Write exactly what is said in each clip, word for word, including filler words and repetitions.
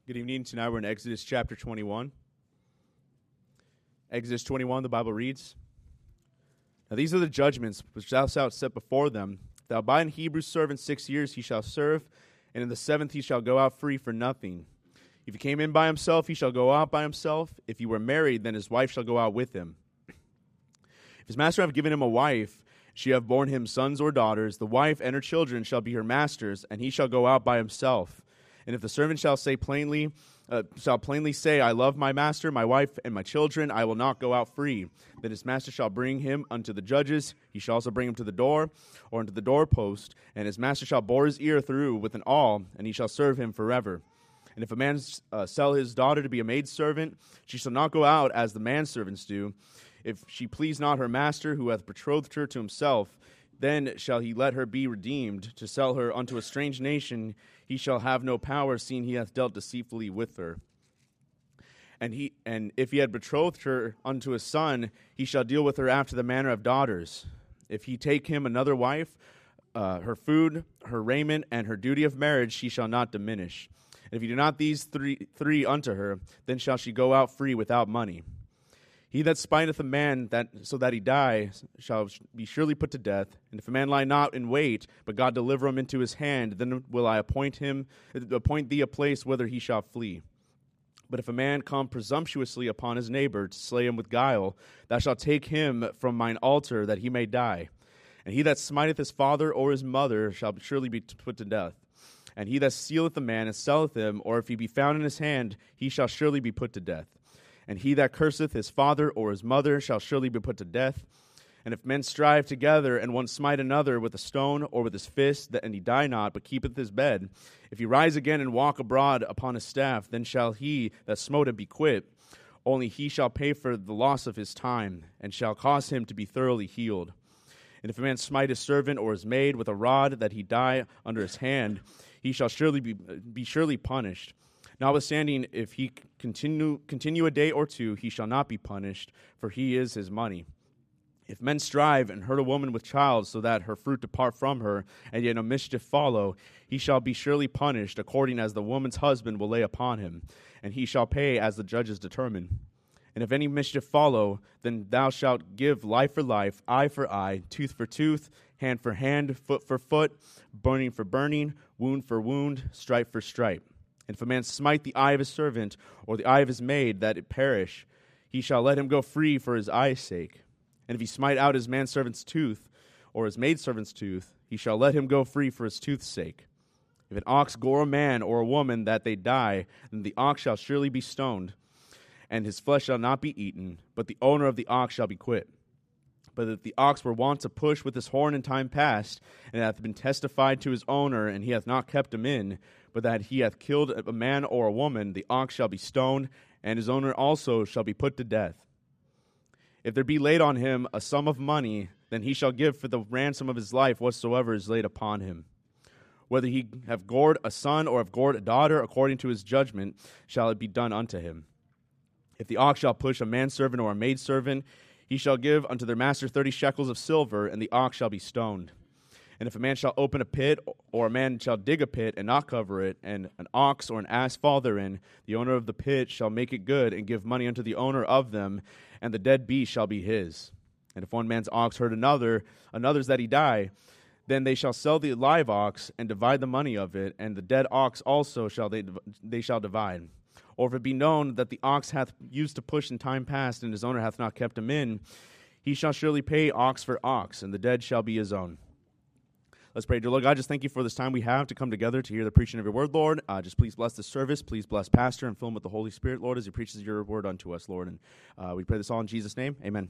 Good evening. Tonight we're in Exodus chapter twenty-one. Exodus twenty-one, the Bible reads, Now these are the judgments which thou shalt set before them. If thou buy an Hebrew servant six years, he shall serve, and in the seventh he shall go out free for nothing. If he came in by himself, he shall go out by himself. If he were married, then his wife shall go out with him. If his master have given him a wife, she have borne him sons or daughters, the wife and her children shall be her master's, and he shall go out by himself. And if the servant shall say plainly, uh, shall plainly say, I love my master, my wife, and my children, I will not go out free. Then his master shall bring him unto the judges. He shall also bring him to the door, or unto the doorpost, and his master shall bore his ear through with an awl, and he shall serve him forever. And if a man uh, sell his daughter to be a maidservant, she shall not go out as the manservants do. If she please not her master, who hath betrothed her to himself, then shall he let her be redeemed. To sell her unto a strange nation, he shall have no power, seeing he hath dealt deceitfully with her. And he and if he had betrothed her unto a son, he shall deal with her after the manner of daughters. If he take him another wife, uh, her food, her raiment, and her duty of marriage she shall not diminish. And if he do not these three three unto her, then shall she go out free without money. He that spiteth a man that so that he die shall be surely put to death. And if a man lie not in wait, but God deliver him into his hand, then will I appoint him appoint thee a place whither he shall flee. But if a man come presumptuously upon his neighbor to slay him with guile, thou shalt take him from mine altar that he may die. And he that smiteth his father or his mother shall surely be put to death. And he that stealeth a man and selleth him, or if he be found in his hand, he shall surely be put to death. And he that curseth his father or his mother shall surely be put to death. And if men strive together, and one smite another with a stone or with his fist, and he die not, but keepeth his bed, if he rise again and walk abroad upon his staff, then shall he that smote him be quit. Only he shall pay for the loss of his time, and shall cause him to be thoroughly healed. And if a man smite his servant or his maid with a rod, that he die under his hand, he shall surely be, be surely punished. Notwithstanding, if he continue continue a day or two, he shall not be punished, for he is his money. If men strive and hurt a woman with child, so that her fruit depart from her, and yet no mischief follow, he shall be surely punished, according as the woman's husband will lay upon him, and he shall pay as the judges determine. And if any mischief follow, then thou shalt give life for life, eye for eye, tooth for tooth, hand for hand, foot for foot, burning for burning, wound for wound, stripe for stripe. And if a man smite the eye of his servant, or the eye of his maid, that it perish, he shall let him go free for his eye's sake. And if he smite out his manservant's tooth, or his maidservant's tooth, he shall let him go free for his tooth's sake. If an ox gore a man or a woman that they die, then the ox shall surely be stoned, and his flesh shall not be eaten, but the owner of the ox shall be quit. But if the ox were wont to push with his horn in time past, and hath been testified to his owner, and he hath not kept him in, but that he hath killed a man or a woman, the ox shall be stoned, and his owner also shall be put to death. If there be laid on him a sum of money, then he shall give for the ransom of his life whatsoever is laid upon him. Whether he have gored a son or have gored a daughter, according to his judgment, shall it be done unto him. If the ox shall push a manservant or a maidservant, he shall give unto their master thirty shekels of silver, and the ox shall be stoned. And if a man shall open a pit, or a man shall dig a pit and not cover it, and an ox or an ass fall therein, the owner of the pit shall make it good, and give money unto the owner of them, and the dead beast shall be his. And if one man's ox hurt another, another's that he die, then they shall sell the live ox, and divide the money of it, and the dead ox also shall they they shall divide. Or if it be known that the ox hath used to push in time past, and his owner hath not kept him in, he shall surely pay ox for ox, and the dead shall be his own. Let's pray. Dear Lord God, just thank you for this time we have to come together to hear the preaching of your word, Lord. Uh, just please bless this service. Please bless Pastor and fill him with the Holy Spirit, Lord, as he preaches your word unto us, Lord. And uh, we pray this all in Jesus' name. Amen.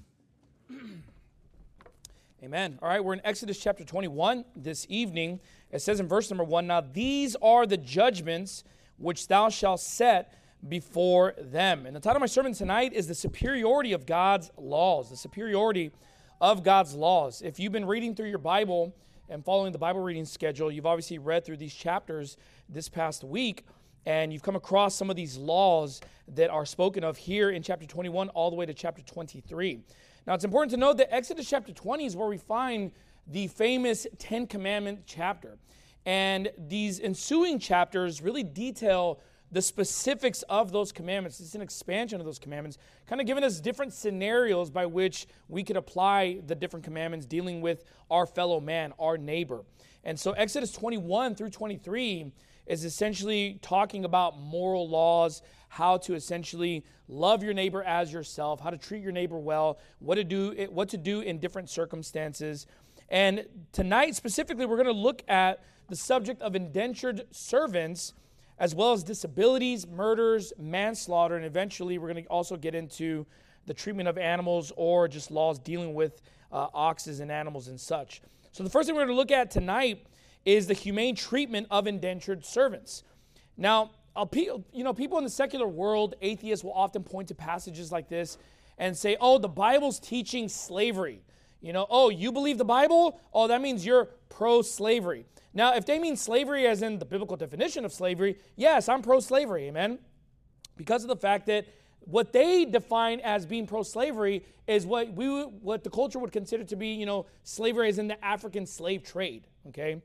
Amen. All right, we're in Exodus chapter twenty-one this evening. It says in verse number one, Now these are the judgments which thou shalt set before them. And the title of my sermon tonight is The Superiority of God's Laws. The superiority of God's laws. If you've been reading through your Bible and following the Bible reading schedule, you've obviously read through these chapters this past week, and you've come across some of these laws that are spoken of here in chapter twenty-one all the way to chapter twenty-three. Now, it's important to note that Exodus chapter twenty is where we find the famous Ten Commandment chapter. And these ensuing chapters really detail the specifics of those commandments. It's an expansion of those commandments, kind of giving us different scenarios by which we could apply the different commandments dealing with our fellow man, our neighbor. And so Exodus twenty-one through twenty-three is essentially talking about moral laws, how to essentially love your neighbor as yourself, how to treat your neighbor well, what to do, what to do in different circumstances. And tonight specifically, we're going to look at the subject of indentured servants, as well as disabilities, murders, manslaughter, and eventually we're going to also get into the treatment of animals or just laws dealing with uh, oxes and animals and such. So the first thing we're going to look at tonight is the humane treatment of indentured servants. Now, you know, people in the secular world, atheists will often point to passages like this and say, oh, the Bible's teaching slavery. You know, oh, you believe the Bible? Oh, that means you're pro-slavery. Now, if they mean slavery as in the biblical definition of slavery, yes, I'm pro-slavery, amen? Because of the fact that what they define as being pro-slavery is what we what the culture would consider to be, you know, slavery as in the African slave trade, okay?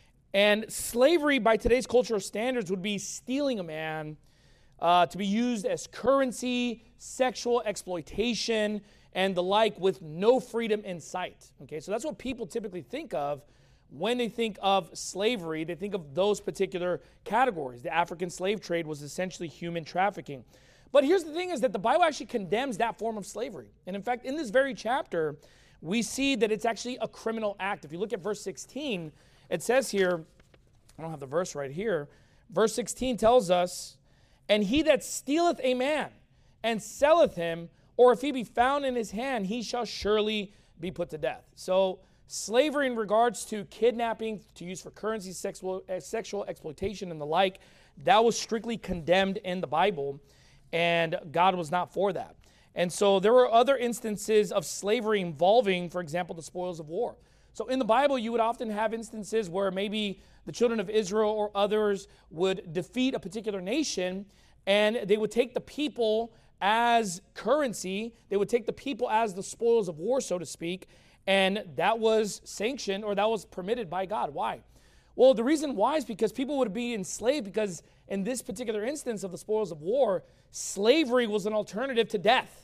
And slavery by today's cultural standards would be stealing a man uh, to be used as currency, sexual exploitation, and the like with no freedom in sight, okay? So that's what people typically think of when they think of slavery. They think of those particular categories. The African slave trade was essentially human trafficking. But here's the thing is that the Bible actually condemns that form of slavery. And in fact, in this very chapter, we see that it's actually a criminal act. If you look at verse sixteen, it says here, I don't have the verse right here, verse sixteen tells us, and he that stealeth a man and selleth him, or if he be found in his hand, he shall surely be put to death. So slavery in regards to kidnapping, to use for currency, sexual, sexual exploitation, and the like, that was strictly condemned in the Bible, and God was not for that. And so there were other instances of slavery involving, for example, the spoils of war. So in the Bible, you would often have instances where maybe the children of Israel or others would defeat a particular nation, and they would take the people as currency. They would take the people as the spoils of war, so to speak, and that was sanctioned or that was permitted by God. Why? Well, the reason why is because people would be enslaved because in this particular instance of the spoils of war, slavery was an alternative to death.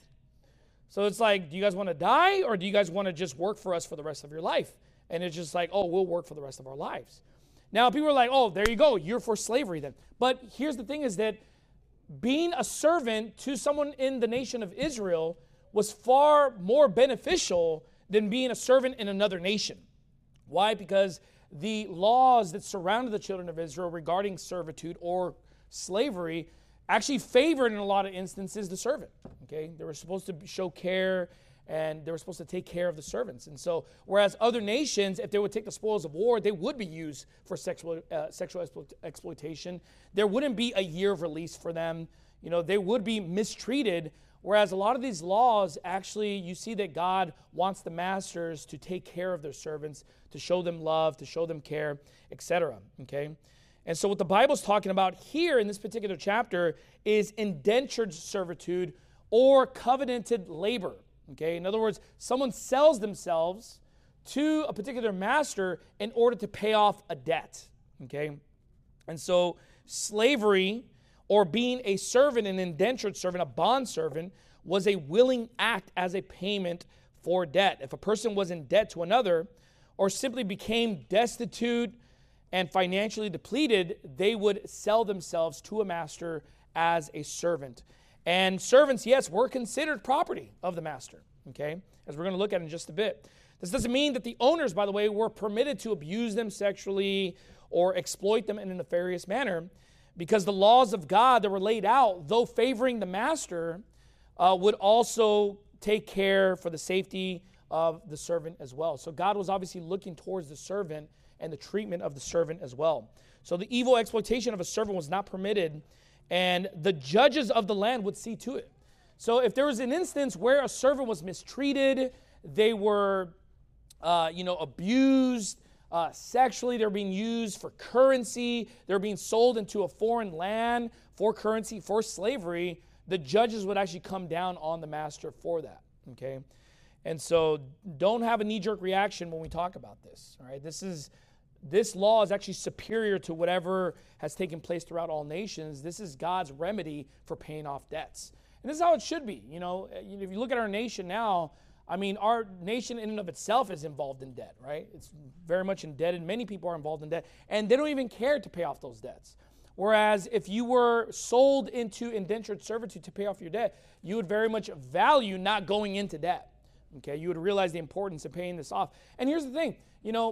So it's like, do you guys want to die or do you guys want to just work for us for the rest of your life? And it's just like, oh, we'll work for the rest of our lives. Now, people are like, oh, there you go. You're for slavery then. But here's the thing is that being a servant to someone in the nation of Israel was far more beneficial than being a servant in another nation. Why? Because the laws that surrounded the children of Israel regarding servitude or slavery actually favored in a lot of instances the servant. Okay, they were supposed to show care and they were supposed to take care of the servants. And so, whereas other nations, if they would take the spoils of war, they would be used for sexual uh, sexual explo- exploitation. There wouldn't be a year of release for them. You know, they would be mistreated. Whereas a lot of these laws, actually, you see that God wants the masters to take care of their servants, to show them love, to show them care, et cetera. Okay? And so what the Bible's talking about here in this particular chapter is indentured servitude or covenanted labor. Okay? In other words, someone sells themselves to a particular master in order to pay off a debt. Okay? And so slavery, or being a servant, an indentured servant, a bond servant, was a willing act as a payment for debt. If a person was in debt to another or simply became destitute and financially depleted, they would sell themselves to a master as a servant. And servants, yes, were considered property of the master, okay, as we're going to look at in just a bit. This doesn't mean that the owners, by the way, were permitted to abuse them sexually or exploit them in a nefarious manner, because the laws of God that were laid out, though favoring the master, uh, would also take care for the safety of the servant as well. So God was obviously looking towards the servant and the treatment of the servant as well. So the evil exploitation of a servant was not permitted, and the judges of the land would see to it. So if there was an instance where a servant was mistreated, they were, uh, you know, abused, Uh, sexually, they're being used for currency, they're being sold into a foreign land for currency, for slavery, the judges would actually come down on the master for that, okay? And so don't have a knee-jerk reaction when we talk about this, all right? This is this law is actually superior to whatever has taken place throughout all nations. This is God's remedy for paying off debts. And this is how it should be. You know, if you look at our nation now, I mean, our nation in and of itself is involved in debt, right? It's very much indebted. Many people are involved in debt, and they don't even care to pay off those debts. Whereas if you were sold into indentured servitude to pay off your debt, you would very much value not going into debt. Okay, you would realize the importance of paying this off. And here's the thing, you know,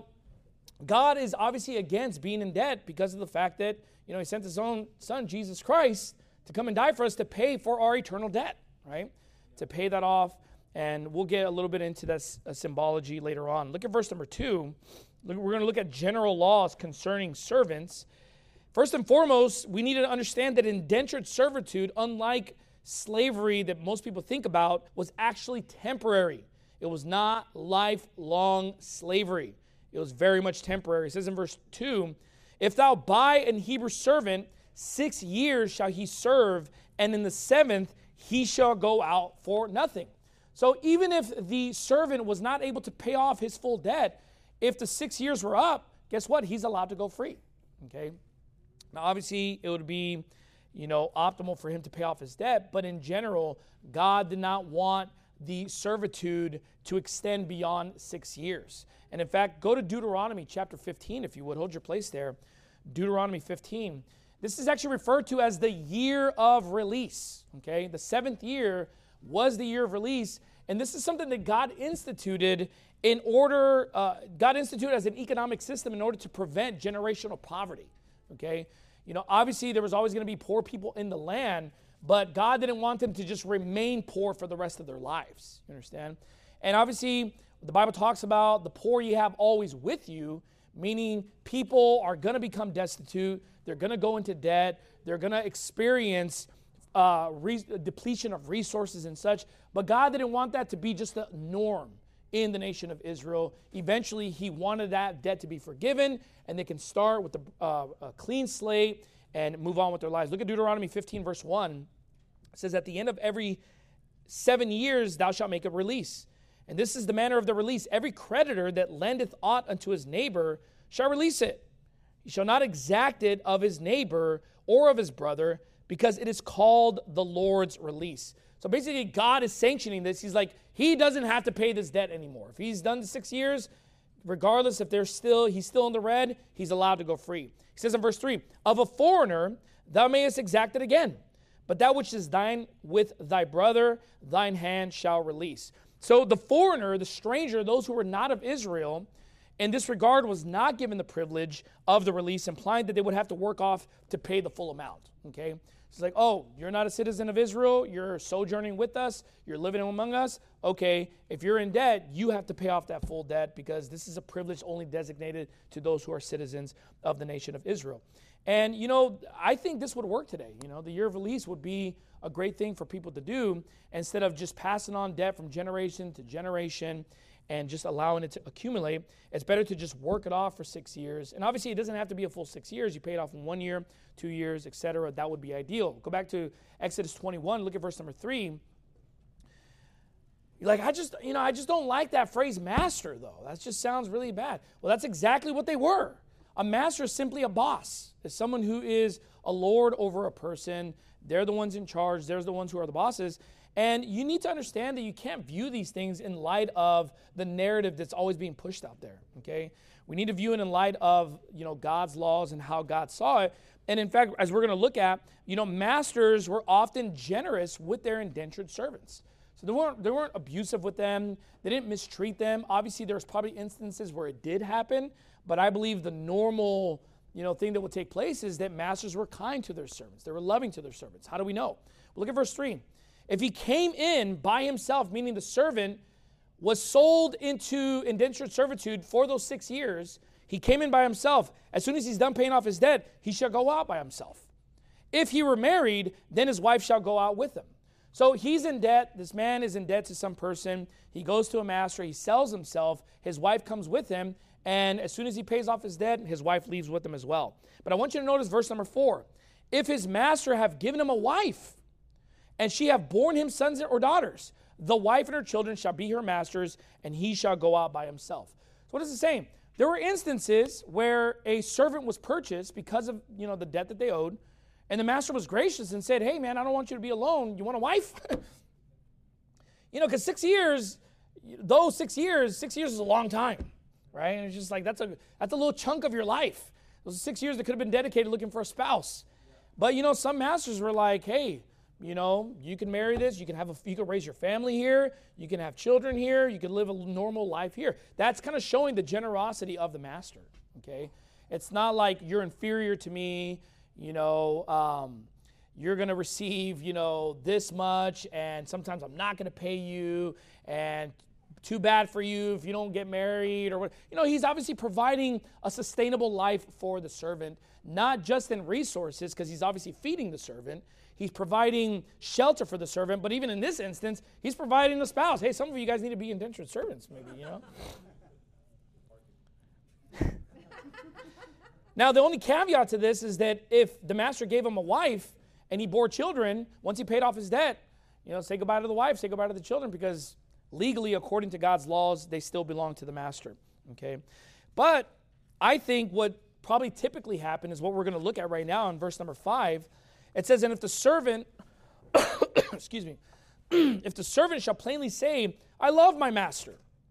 God is obviously against being in debt because of the fact that, you know, he sent his own son, Jesus Christ, to come and die for us to pay for our eternal debt, right? To pay that off. And we'll get a little bit into that uh, symbology later on. Look at verse number two. Look, we're going to look at general laws concerning servants. First and foremost, we need to understand that indentured servitude, unlike slavery that most people think about, was actually temporary. It was not lifelong slavery. It was very much temporary. It says in verse two, if thou buy an Hebrew servant, six years shall he serve, and in the seventh he shall go out for nothing. So even if the servant was not able to pay off his full debt, if the six years were up, guess what? He's allowed to go free. Okay. Now, obviously, it would be, you know, optimal for him to pay off his debt, but in general, God did not want the servitude to extend beyond six years. And in fact, go to Deuteronomy chapter fifteen, if you would. Hold your place there. Deuteronomy fifteen. This is actually referred to as the year of release. Okay, the seventh year was the year of release, and this is something that God instituted in order, uh, God instituted as an economic system in order to prevent generational poverty. Okay, you know, obviously there was always going to be poor people in the land, but God didn't want them to just remain poor for the rest of their lives. You understand? And obviously, the Bible talks about the poor you have always with you, meaning people are going to become destitute, they're going to go into debt, they're going to experience uh, re- depletion of resources and such. But God didn't want that to be just the norm in the nation of Israel. Eventually, he wanted that debt to be forgiven, and they can start with a, uh, a clean slate and move on with their lives. Look at Deuteronomy fifteen, verse one. It says, at the end of every seven years, thou shalt make a release. And this is the manner of the release. Every creditor that lendeth aught unto his neighbor shall release it. He shall not exact it of his neighbor or of his brother, because it is called the Lord's release. So basically, God is sanctioning this. He's like, he doesn't have to pay this debt anymore. If he's done the six years, regardless if they're still, he's still in the red, he's allowed to go free. He says in verse three, of a foreigner thou mayest exact it again, but that which is thine with thy brother, thine hand shall release. So the foreigner, the stranger, those who were not of Israel, in this regard was not given the privilege of the release, implying that they would have to work off to pay the full amount. Okay? It's like, oh, you're not a citizen of Israel, you're sojourning with us, you're living among us. Okay, if you're in debt, you have to pay off that full debt, because this is a privilege only designated to those who are citizens of the nation of Israel. And, you know, I think this would work today. You know, the year of release would be a great thing for people to do instead of just passing on debt from generation to generation and just allowing it to accumulate. It's better to just work it off for six years. And obviously, it doesn't have to be a full six years. You pay it off in one year, two years, et cetera. That would be ideal. Go back to Exodus twenty-one. Look at verse number three. You're like, I just, you know, I just don't like that phrase master, though. That just sounds really bad. Well, that's exactly what they were. A master is simply a boss. It's someone who is a lord over a person. They're the ones in charge. They're the ones who are the bosses. And you need to understand that you can't view these things in light of the narrative that's always being pushed out there, okay? We need to view it in light of, you know, God's laws and how God saw it. And in fact, as we're going to look at, you know, masters were often generous with their indentured servants. So they weren't, they weren't abusive with them. They didn't mistreat them. Obviously, there's probably instances where it did happen, but I believe the normal, you know, thing that would take place is that masters were kind to their servants. They were loving to their servants. How do we know? Well, look at verse three. If he came in by himself, meaning the servant was sold into indentured servitude for those six years, he came in by himself. As soon as he's done paying off his debt, he shall go out by himself. If he were married, then his wife shall go out with him. So he's in debt. This man is in debt to some person. He goes to a master. He sells himself. His wife comes with him. And as soon as he pays off his debt, his wife leaves with him as well. But I want you to notice verse number four. If his master have given him a wife, and she have borne him sons or daughters, the wife and her children shall be her masters, and he shall go out by himself. So what is it saying? there were instances where a servant was purchased because of, you know, the debt that they owed, and the master was gracious and said, hey, man, I don't want you to be alone. You want a wife? You know, because six years, those six years, six years is a long time, right? And it's just like, that's a that's a little chunk of your life. Those six years that could have been dedicated looking for a spouse. But, you know, some masters were like, hey, you know, you can marry this. You can have a, you can raise your family here. You can have children here. You can live a normal life here. That's kind of showing the generosity of the master, okay? It's not like you're inferior to me, you know, um, you're going to receive, you know, this much, and sometimes I'm not going to pay you, and too bad for you if you don't get married or what. You know, he's obviously providing a sustainable life for the servant, not just in resources, because he's obviously feeding the servant. He's providing shelter for the servant, but even in this instance, he's providing a spouse. Hey, some of you guys need to be indentured servants, maybe, you know. Now, the only caveat to this is that if the master gave him a wife and he bore children, once he paid off his debt, you know, say goodbye to the wife, say goodbye to the children, because legally, according to God's laws, they still belong to the master, okay? But I think what probably typically happened is what we're going to look at right now in verse number five. It says, and if the servant, excuse me, if the servant shall plainly say, I love my master,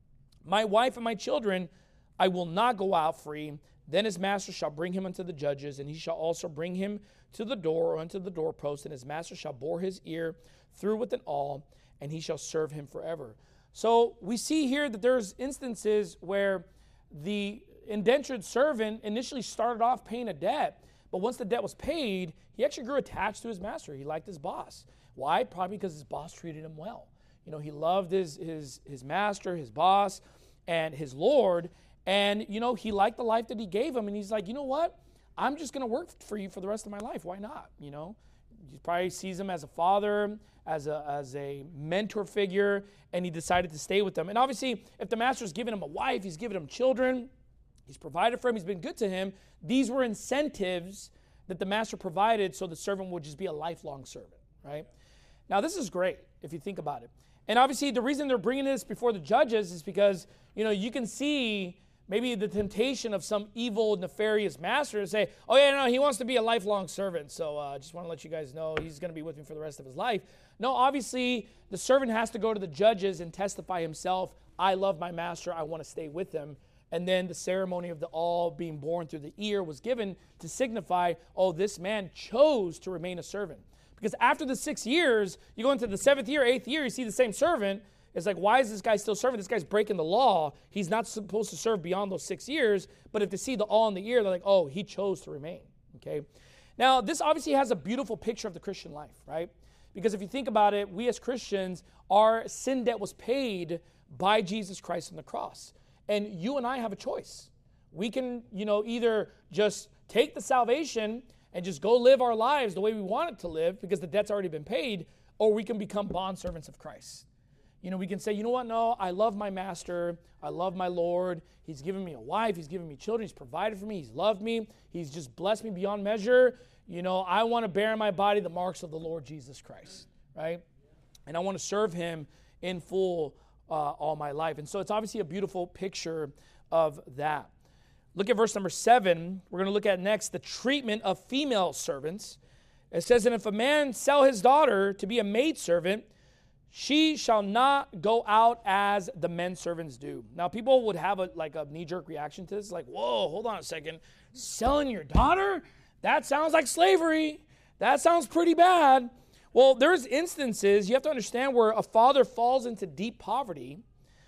my wife and my children, I will not go out free. Then his master shall bring him unto the judges, and he shall also bring him to the door or unto the doorpost, and his master shall bore his ear through with an awl, and he shall serve him forever. So we see here that there's instances where the indentured servant initially started off paying a debt, but once the debt was paid, he actually grew attached to his master. He liked his boss. Why? Probably because his boss treated him well. You know, he loved his his his master, his boss, and his Lord, and, you know, he liked the life that he gave him, and he's like, you know what? I'm just going to work for you for the rest of my life. Why not? You know, he probably sees him as a father, as a as a mentor figure, and he decided to stay with them. And obviously, if the master's given him a wife, he's given him children, he's provided for him, he's been good to him, these were incentives that the master provided so the servant would just be a lifelong servant, right? Now, this is great if you think about it. And obviously, the reason they're bringing this before the judges is because, you know, you can see maybe the temptation of some evil, nefarious master to say, oh, yeah, no, he wants to be a lifelong servant, so I uh, just want to let you guys know he's going to be with me for the rest of his life. No, obviously, the servant has to go to the judges and testify himself, I love my master, I want to stay with him. And then the ceremony of the awl being born through the ear was given to signify, oh, this man chose to remain a servant. Because after the six years, you go into the seventh year, eighth year, you see the same servant. It's like, why is this guy still serving? This guy's breaking the law. He's not supposed to serve beyond those six years. But if they see the awl in the ear, they're like, oh, he chose to remain. Okay. Now, this obviously has a beautiful picture of the Christian life, right? Because if you think about it, we as Christians, our sin debt was paid by Jesus Christ on the cross. And you and I have a choice. We can, you know, either just take the salvation and just go live our lives the way we want it to live because the debt's already been paid, or we can become bondservants of Christ. You know, we can say, you know what, no, I love my master, I love my Lord, he's given me a wife, he's given me children, he's provided for me, he's loved me, he's just blessed me beyond measure. You know, I want to bear in my body the marks of the Lord Jesus Christ, right? And I want to serve him in full uh, all my life. And so it's obviously a beautiful picture of that. Look at verse number seven. We're going to look at next the treatment of female servants. It says, and if a man sell his daughter to be a maidservant, she shall not go out as the men servants do. Now, people would have a like a knee-jerk reaction to this. Like, whoa, hold on a second. Selling your daughter? That sounds like slavery. That sounds pretty bad. Well, there's instances, you have to understand, where a father falls into deep poverty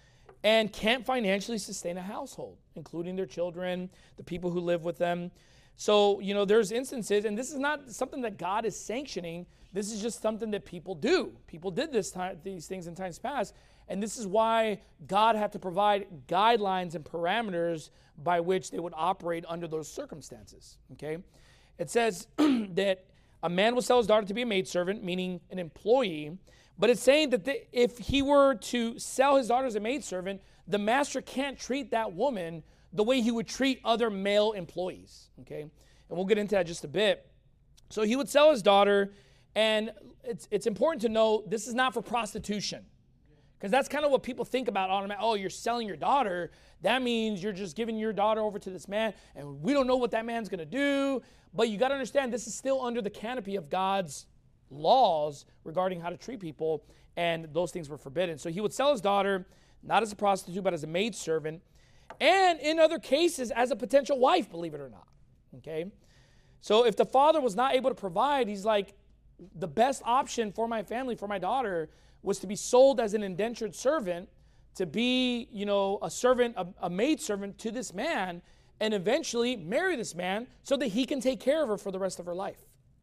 and can't financially sustain a household, including their children, the people who live with them. So, you know, there's instances, and this is not something that God is sanctioning. This is just something that people do. People did this time, these things in times past, and this is why God had to provide guidelines and parameters by which they would operate under those circumstances, okay? It says that a man will sell his daughter to be a maidservant, meaning an employee, but it's saying that the, if he were to sell his daughter as a maidservant, the master can't treat that woman the way he would treat other male employees, okay? And we'll get into that just a bit. So he would sell his daughter, and it's, it's important to know this is not for prostitution, Because that's kind of what people think about automatic. Oh, you're selling your daughter. That means you're just giving your daughter over to this man, and we don't know what that man's going to do. But you got to understand, this is still under the canopy of God's laws regarding how to treat people, and those things were forbidden. So he would sell his daughter, not as a prostitute, but as a maidservant, and in other cases, as a potential wife, believe it or not. Okay? So if the father was not able to provide, he's like, the best option for my family, for my daughter, was to be sold as an indentured servant, to be, you know, a servant, a, a maidservant to this man, and eventually marry this man so that he can take care of her for the rest of her life.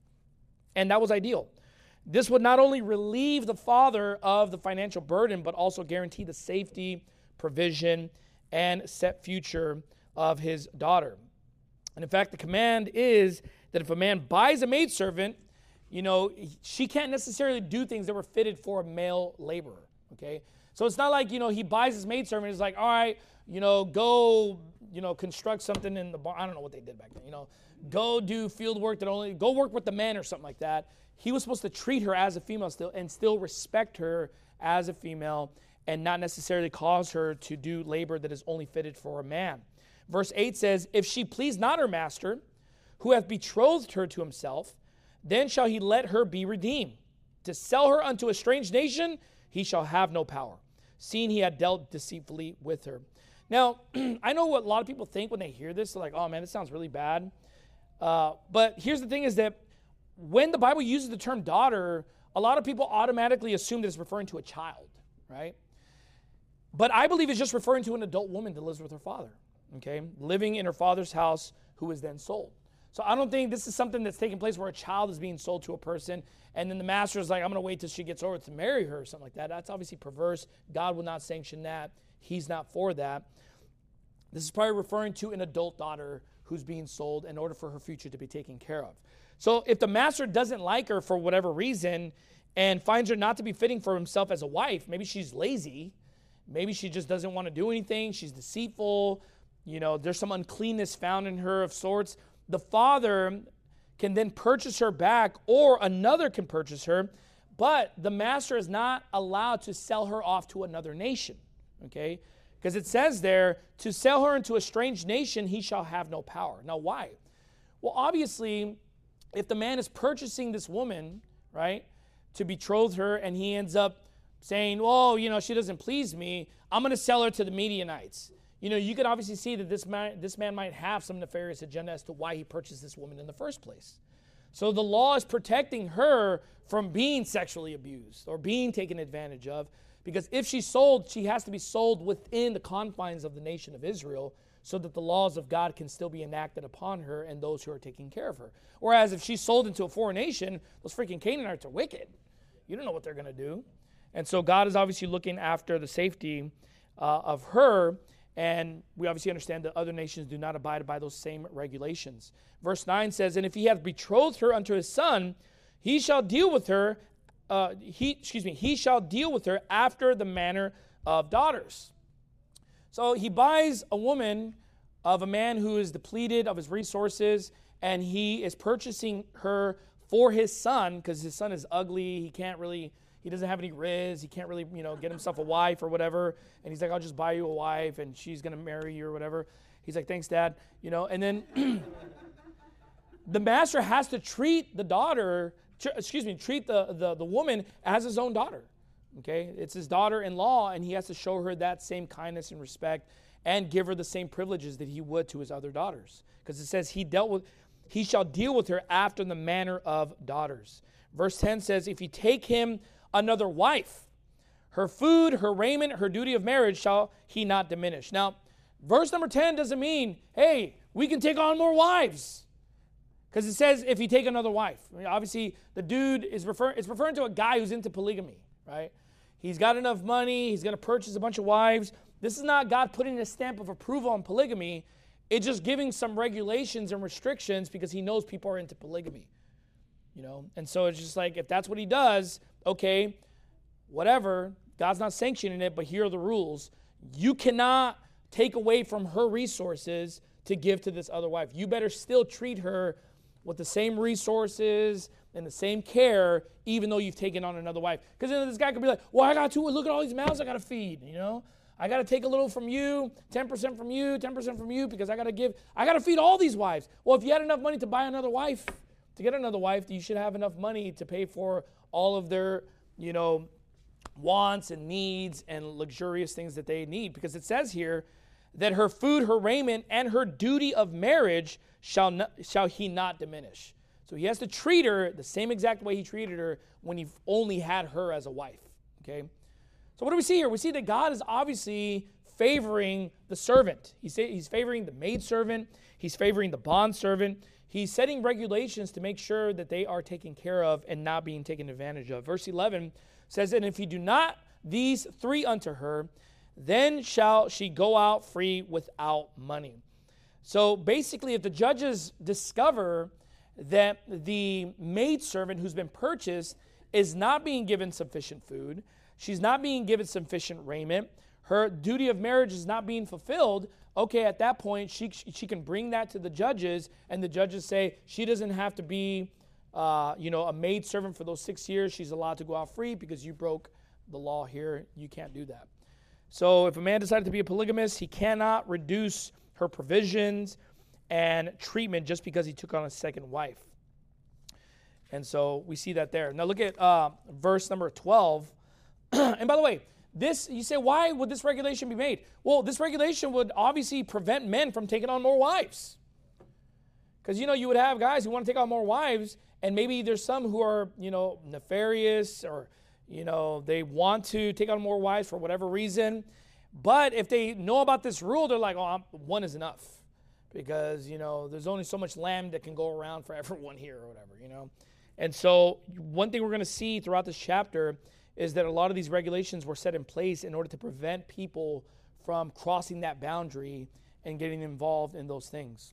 And that was ideal. This would not only relieve the father of the financial burden, but also guarantee the safety, provision, and set future of his daughter. And in fact, the command is that if a man buys a maidservant, you know, she can't necessarily do things that were fitted for a male laborer, okay? So it's not like, you know, he buys his maidservant, he's like, all right, you know, go, you know, construct something in the barn. I don't know what they did back then, you know. Go do field work that only, go work with the men or something like that. He was supposed to treat her as a female still and still respect her as a female and not necessarily cause her to do labor that is only fitted for a man. Verse eight says, if she please not her master, who hath betrothed her to himself, then shall he let her be redeemed. To sell her unto a strange nation, he shall have no power, seeing he had dealt deceitfully with her. Now, I know what a lot of people think when they hear this. They're like, oh man, this sounds really bad. Uh, but here's the thing is that when the Bible uses the term daughter, a lot of people automatically assume that it's referring to a child, right? But I believe it's just referring to an adult woman that lives with her father, okay? Living in her father's house, who is then sold. So I don't think this is something that's taking place where a child is being sold to a person and then the master is like, I'm going to wait till she gets over to marry her or something like that. That's obviously perverse. God will not sanction that. He's not for that. This is probably referring to an adult daughter who's being sold in order for her future to be taken care of. So if the master doesn't like her for whatever reason and finds her not to be fitting for himself as a wife, maybe she's lazy, maybe she just doesn't want to do anything, she's deceitful, you know, there's some uncleanness found in her of sorts, the father can then purchase her back, or another can purchase her, but the master is not allowed to sell her off to another nation, okay? Because it says there, to sell her into a strange nation, he shall have no power. Now, why? Well, obviously, if the man is purchasing this woman, right, to betroth her, and he ends up saying, oh, you know, she doesn't please me, I'm going to sell her to the Midianites. You know, you can obviously see that this man, this man might have some nefarious agenda as to why he purchased this woman in the first place. So the law is protecting her from being sexually abused or being taken advantage of, because if she's sold, she has to be sold within the confines of the nation of Israel so that the laws of God can still be enacted upon her and those who are taking care of her. Whereas if she's sold into a foreign nation, those freaking Canaanites are wicked. You don't know what they're going to do. And so God is obviously looking after the safety uh, of her. And we obviously understand that other nations do not abide by those same regulations. Verse nine says, and if he hath betrothed her unto his son, he shall deal with her, uh, he, excuse me, he shall deal with her after the manner of daughters. So he buys a woman of a man who is depleted of his resources, and he is purchasing her for his son, because his son is ugly, he can't really... He doesn't have any riz. He can't really, you know, get himself a wife or whatever. And he's like, I'll just buy you a wife, and she's going to marry you or whatever. He's like, thanks, Dad. You know, and then the master has to treat the daughter, tr- excuse me, treat the, the, the woman as his own daughter. Okay? It's his daughter-in-law, and he has to show her that same kindness and respect and give her the same privileges that he would to his other daughters. Because it says he dealt with, he shall deal with her after the manner of daughters. Verse ten says, if you take him another wife, her food, her raiment, her duty of marriage shall he not diminish. Now, verse number ten doesn't mean, hey, we can take on more wives. Because it says if you take another wife. I mean, obviously, the dude is referring, it's referring to a guy who's into polygamy, right? He's got enough money. He's going to purchase a bunch of wives. This is not God putting a stamp of approval on polygamy. It's just giving some regulations and restrictions because he knows people are into polygamy. You know, and so it's just like, if that's what he does, okay, whatever, God's not sanctioning it, but here are the rules. You cannot take away from her resources to give to this other wife. You better still treat her with the same resources and the same care, even though you've taken on another wife. Because then this guy could be like, well, I got to, look at all these mouths I got to feed, you know? I got to take a little from you, ten percent from you, ten percent from you, because I got to give, I got to feed all these wives. Well, if you had enough money to buy another wife, to get another wife, you should have enough money to pay for all of their, you know, wants and needs and luxurious things that they need. Because it says here that her food, her raiment, and her duty of marriage shall not, shall he not diminish. So he has to treat her the same exact way he treated her when he only had her as a wife. Okay? So what do we see here? We see that God is obviously favoring the servant. He's, he's favoring the maidservant. He's favoring the bondservant. He's setting regulations to make sure that they are taken care of and not being taken advantage of. Verse eleven says, and if you do not these three unto her, then shall she go out free without money. So basically, if the judges discover that the maidservant who's been purchased is not being given sufficient food, she's not being given sufficient raiment, her duty of marriage is not being fulfilled, okay, at that point, she she can bring that to the judges, and the judges say she doesn't have to be, uh, you know, a maidservant for those six years. She's allowed to go out free because you broke the law here. You can't do that. So if a man decided to be a polygamist, he cannot reduce her provisions and treatment just because he took on a second wife. And so we see that there. Now look at uh, verse number twelve. And by the way, this, you say, why would this regulation be made? Well, this regulation would obviously prevent men from taking on more wives. Because, you know, you would have guys who want to take on more wives, and maybe there's some who are, you know, nefarious, or, you know, they want to take on more wives for whatever reason. But if they know about this rule, they're like, oh, I'm, one is enough. Because, you know, there's only so much lamb that can go around for everyone here or whatever, you know. And so one thing we're going to see throughout this chapter is that a lot of these regulations were set in place in order to prevent people from crossing that boundary and getting involved in those things.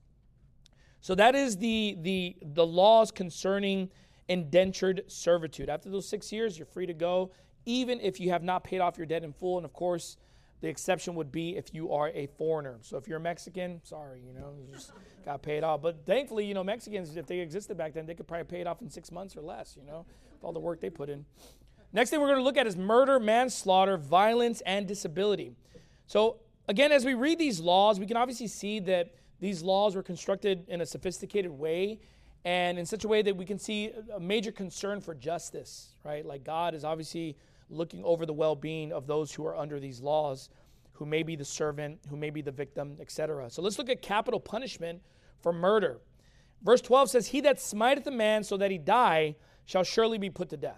So that is the the the laws concerning indentured servitude. After those six years, you're free to go, even if you have not paid off your debt in full. And of course, the exception would be if you are a foreigner. So if you're a Mexican, sorry, you know, you just got paid off. But thankfully, you know, Mexicans, if they existed back then, they could probably pay it off in six months or less, you know, with all the work they put in. Next thing we're going to look at is murder, manslaughter, violence, and disability. So again, as we read these laws, we can obviously see that these laws were constructed in a sophisticated way and in such a way that we can see a major concern for justice, right? Like God is obviously looking over the well-being of those who are under these laws, who may be the servant, who may be the victim, et cetera. So let's look at capital punishment for murder. Verse twelve says, he that smiteth a man so that he die shall surely be put to death.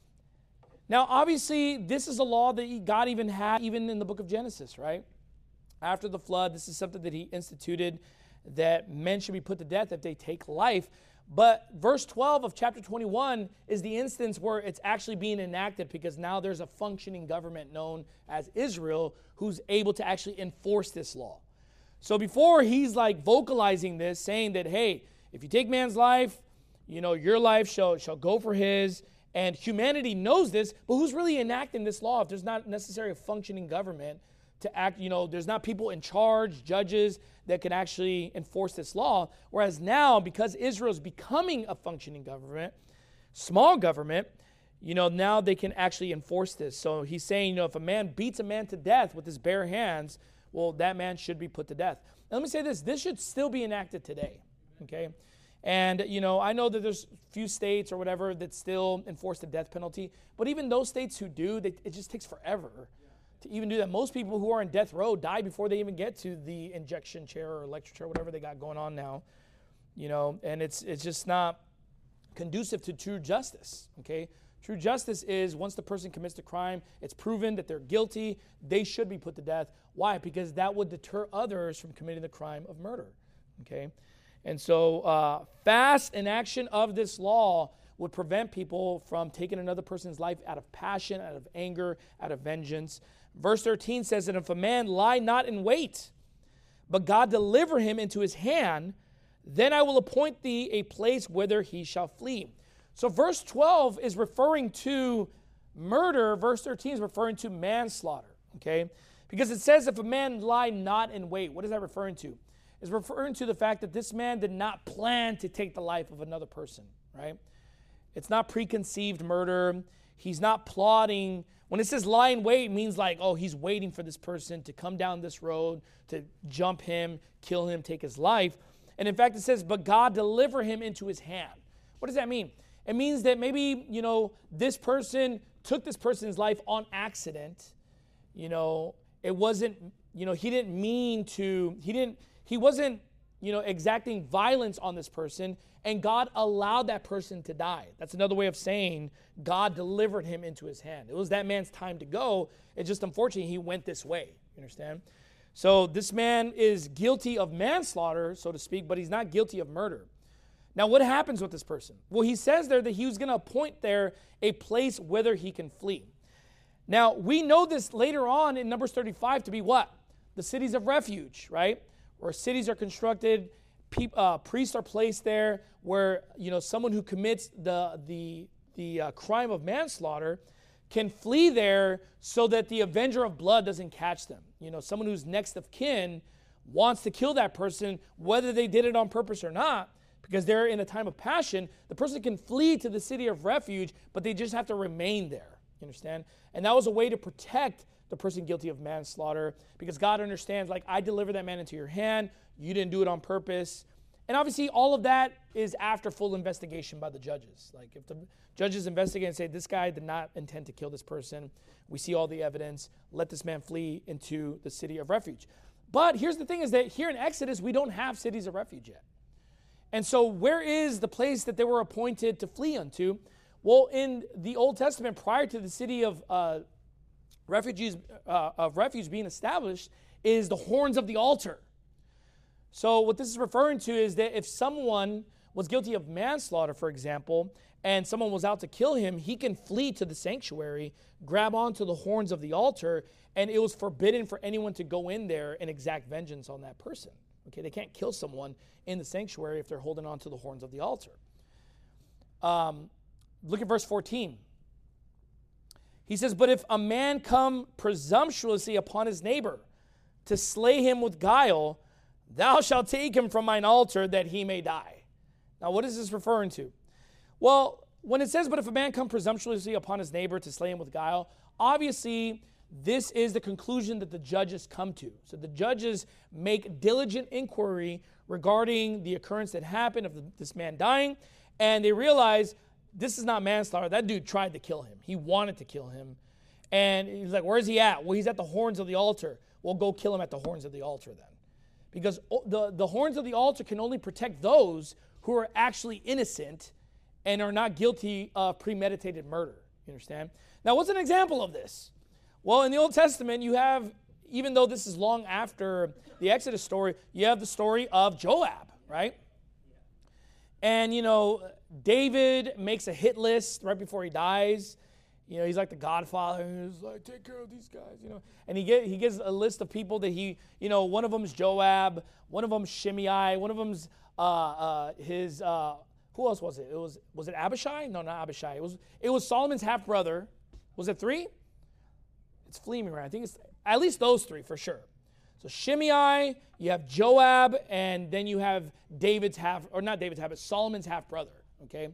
Now, obviously, this is a law that God even had even in the book of Genesis, right? After the flood, this is something that he instituted, that men should be put to death if they take life. But verse twelve of chapter twenty-one is the instance where it's actually being enacted, because now there's a functioning government known as Israel who's able to actually enforce this law. So before, he's like vocalizing this, saying that, hey, if you take man's life, you know, your life shall, shall go for his. And humanity knows this, but who's really enacting this law if there's not necessarily a functioning government to act? You know, there's not people in charge, judges, that can actually enforce this law. Whereas now, because Israel's becoming a functioning government, small government, you know, now they can actually enforce this. So he's saying, you know, if a man beats a man to death with his bare hands, well, that man should be put to death. Now, let me say this. This should still be enacted today, okay? And, you know, I know that there's few states or whatever that still enforce the death penalty. But even those states who do, they, it just takes forever to even do that. Most people who are in death row die before they even get to the injection chair or electric chair, whatever they got going on now. You know, and it's it's just not conducive to true justice, okay? True justice is once the person commits the crime, it's proven that they're guilty, they should be put to death. Why? Because that would deter others from committing the crime of murder, okay? And so uh, fast enaction of this law would prevent people from taking another person's life out of passion, out of anger, out of vengeance. Verse thirteen says that if a man lie not in wait, but God deliver him into his hand, then I will appoint thee a place whither he shall flee. So verse twelve is referring to murder. Verse thirteen is referring to manslaughter, okay? Because it says if a man lie not in wait, what is that referring to? Is referring to the fact that this man did not plan to take the life of another person, right? It's not preconceived murder. He's not plotting. When it says lie in wait, it means like, oh, he's waiting for this person to come down this road, to jump him, kill him, take his life. And in fact, it says, but God deliver him into his hand. What does that mean? It means that maybe, you know, this person took this person's life on accident. You know, it wasn't, you know, he didn't mean to, he didn't, he wasn't, you know, exacting violence on this person, and God allowed that person to die. That's another way of saying God delivered him into his hand. It was that man's time to go. It's just unfortunately he went this way. You understand? So this man is guilty of manslaughter, so to speak, but he's not guilty of murder. Now, what happens with this person? Well, he says there that he was going to appoint there a place whither he can flee. Now, we know this later on in Numbers thirty-five to be what? The cities of refuge, right? Where cities are constructed, pe- uh, priests are placed there, where, you know, someone who commits the, the, the uh, crime of manslaughter can flee there so that the avenger of blood doesn't catch them. You know, someone who's next of kin wants to kill that person, whether they did it on purpose or not, because they're in a time of passion. The person can flee to the city of refuge, but they just have to remain there. You understand? And that was a way to protect the person guilty of manslaughter, because God understands, like, I delivered that man into your hand. You didn't do it on purpose. And obviously, all of that is after full investigation by the judges. Like, if the judges investigate and say, this guy did not intend to kill this person, we see all the evidence, let this man flee into the city of refuge. But here's the thing, is that here in Exodus, we don't have cities of refuge yet. And so where is the place that they were appointed to flee unto? Well, in the Old Testament, prior to the city of uh, refugees uh, of refuge being established, is the horns of the altar. So what this is referring to is that if someone was guilty of manslaughter, for example, and someone was out to kill him, he can flee to the sanctuary, grab onto the horns of the altar, and it was forbidden for anyone to go in there and exact vengeance on that person. Okay, they can't kill someone in the sanctuary if they're holding on to the horns of the altar. Um, look at verse fourteen. He says, but if a man come presumptuously upon his neighbor to slay him with guile, thou shalt take him from mine altar that he may die. Now, what is this referring to? Well, when it says, but if a man come presumptuously upon his neighbor to slay him with guile, obviously, this is the conclusion that the judges come to. So the judges make diligent inquiry regarding the occurrence that happened of the, this man dying, and they realize this is not manslaughter. That dude tried to kill him. He wanted to kill him. And he's like, where's he at? Well, he's at the horns of the altar. Well, go kill him at the horns of the altar then. Because the, the horns of the altar can only protect those who are actually innocent and are not guilty of premeditated murder. You understand? Now, what's an example of this? Well, in the Old Testament, you have, even though this is long after the Exodus story, you have the story of Joab, right? And, you know, David makes a hit list right before he dies. You know, he's like the Godfather. He's like, take care of these guys, you know. And he get, he gives a list of people that he, you know, one of them's Joab, one of them's Shimei, one of them's uh, uh, his, uh, who else was it? It was, was it Abishai? No, not Abishai. It was, it was Solomon's half-brother. Was it three? It's fleeing around. I think it's at least those three for sure. So Shimei, you have Joab, and then you have David's half, or not David's half, but Solomon's half-brother, okay?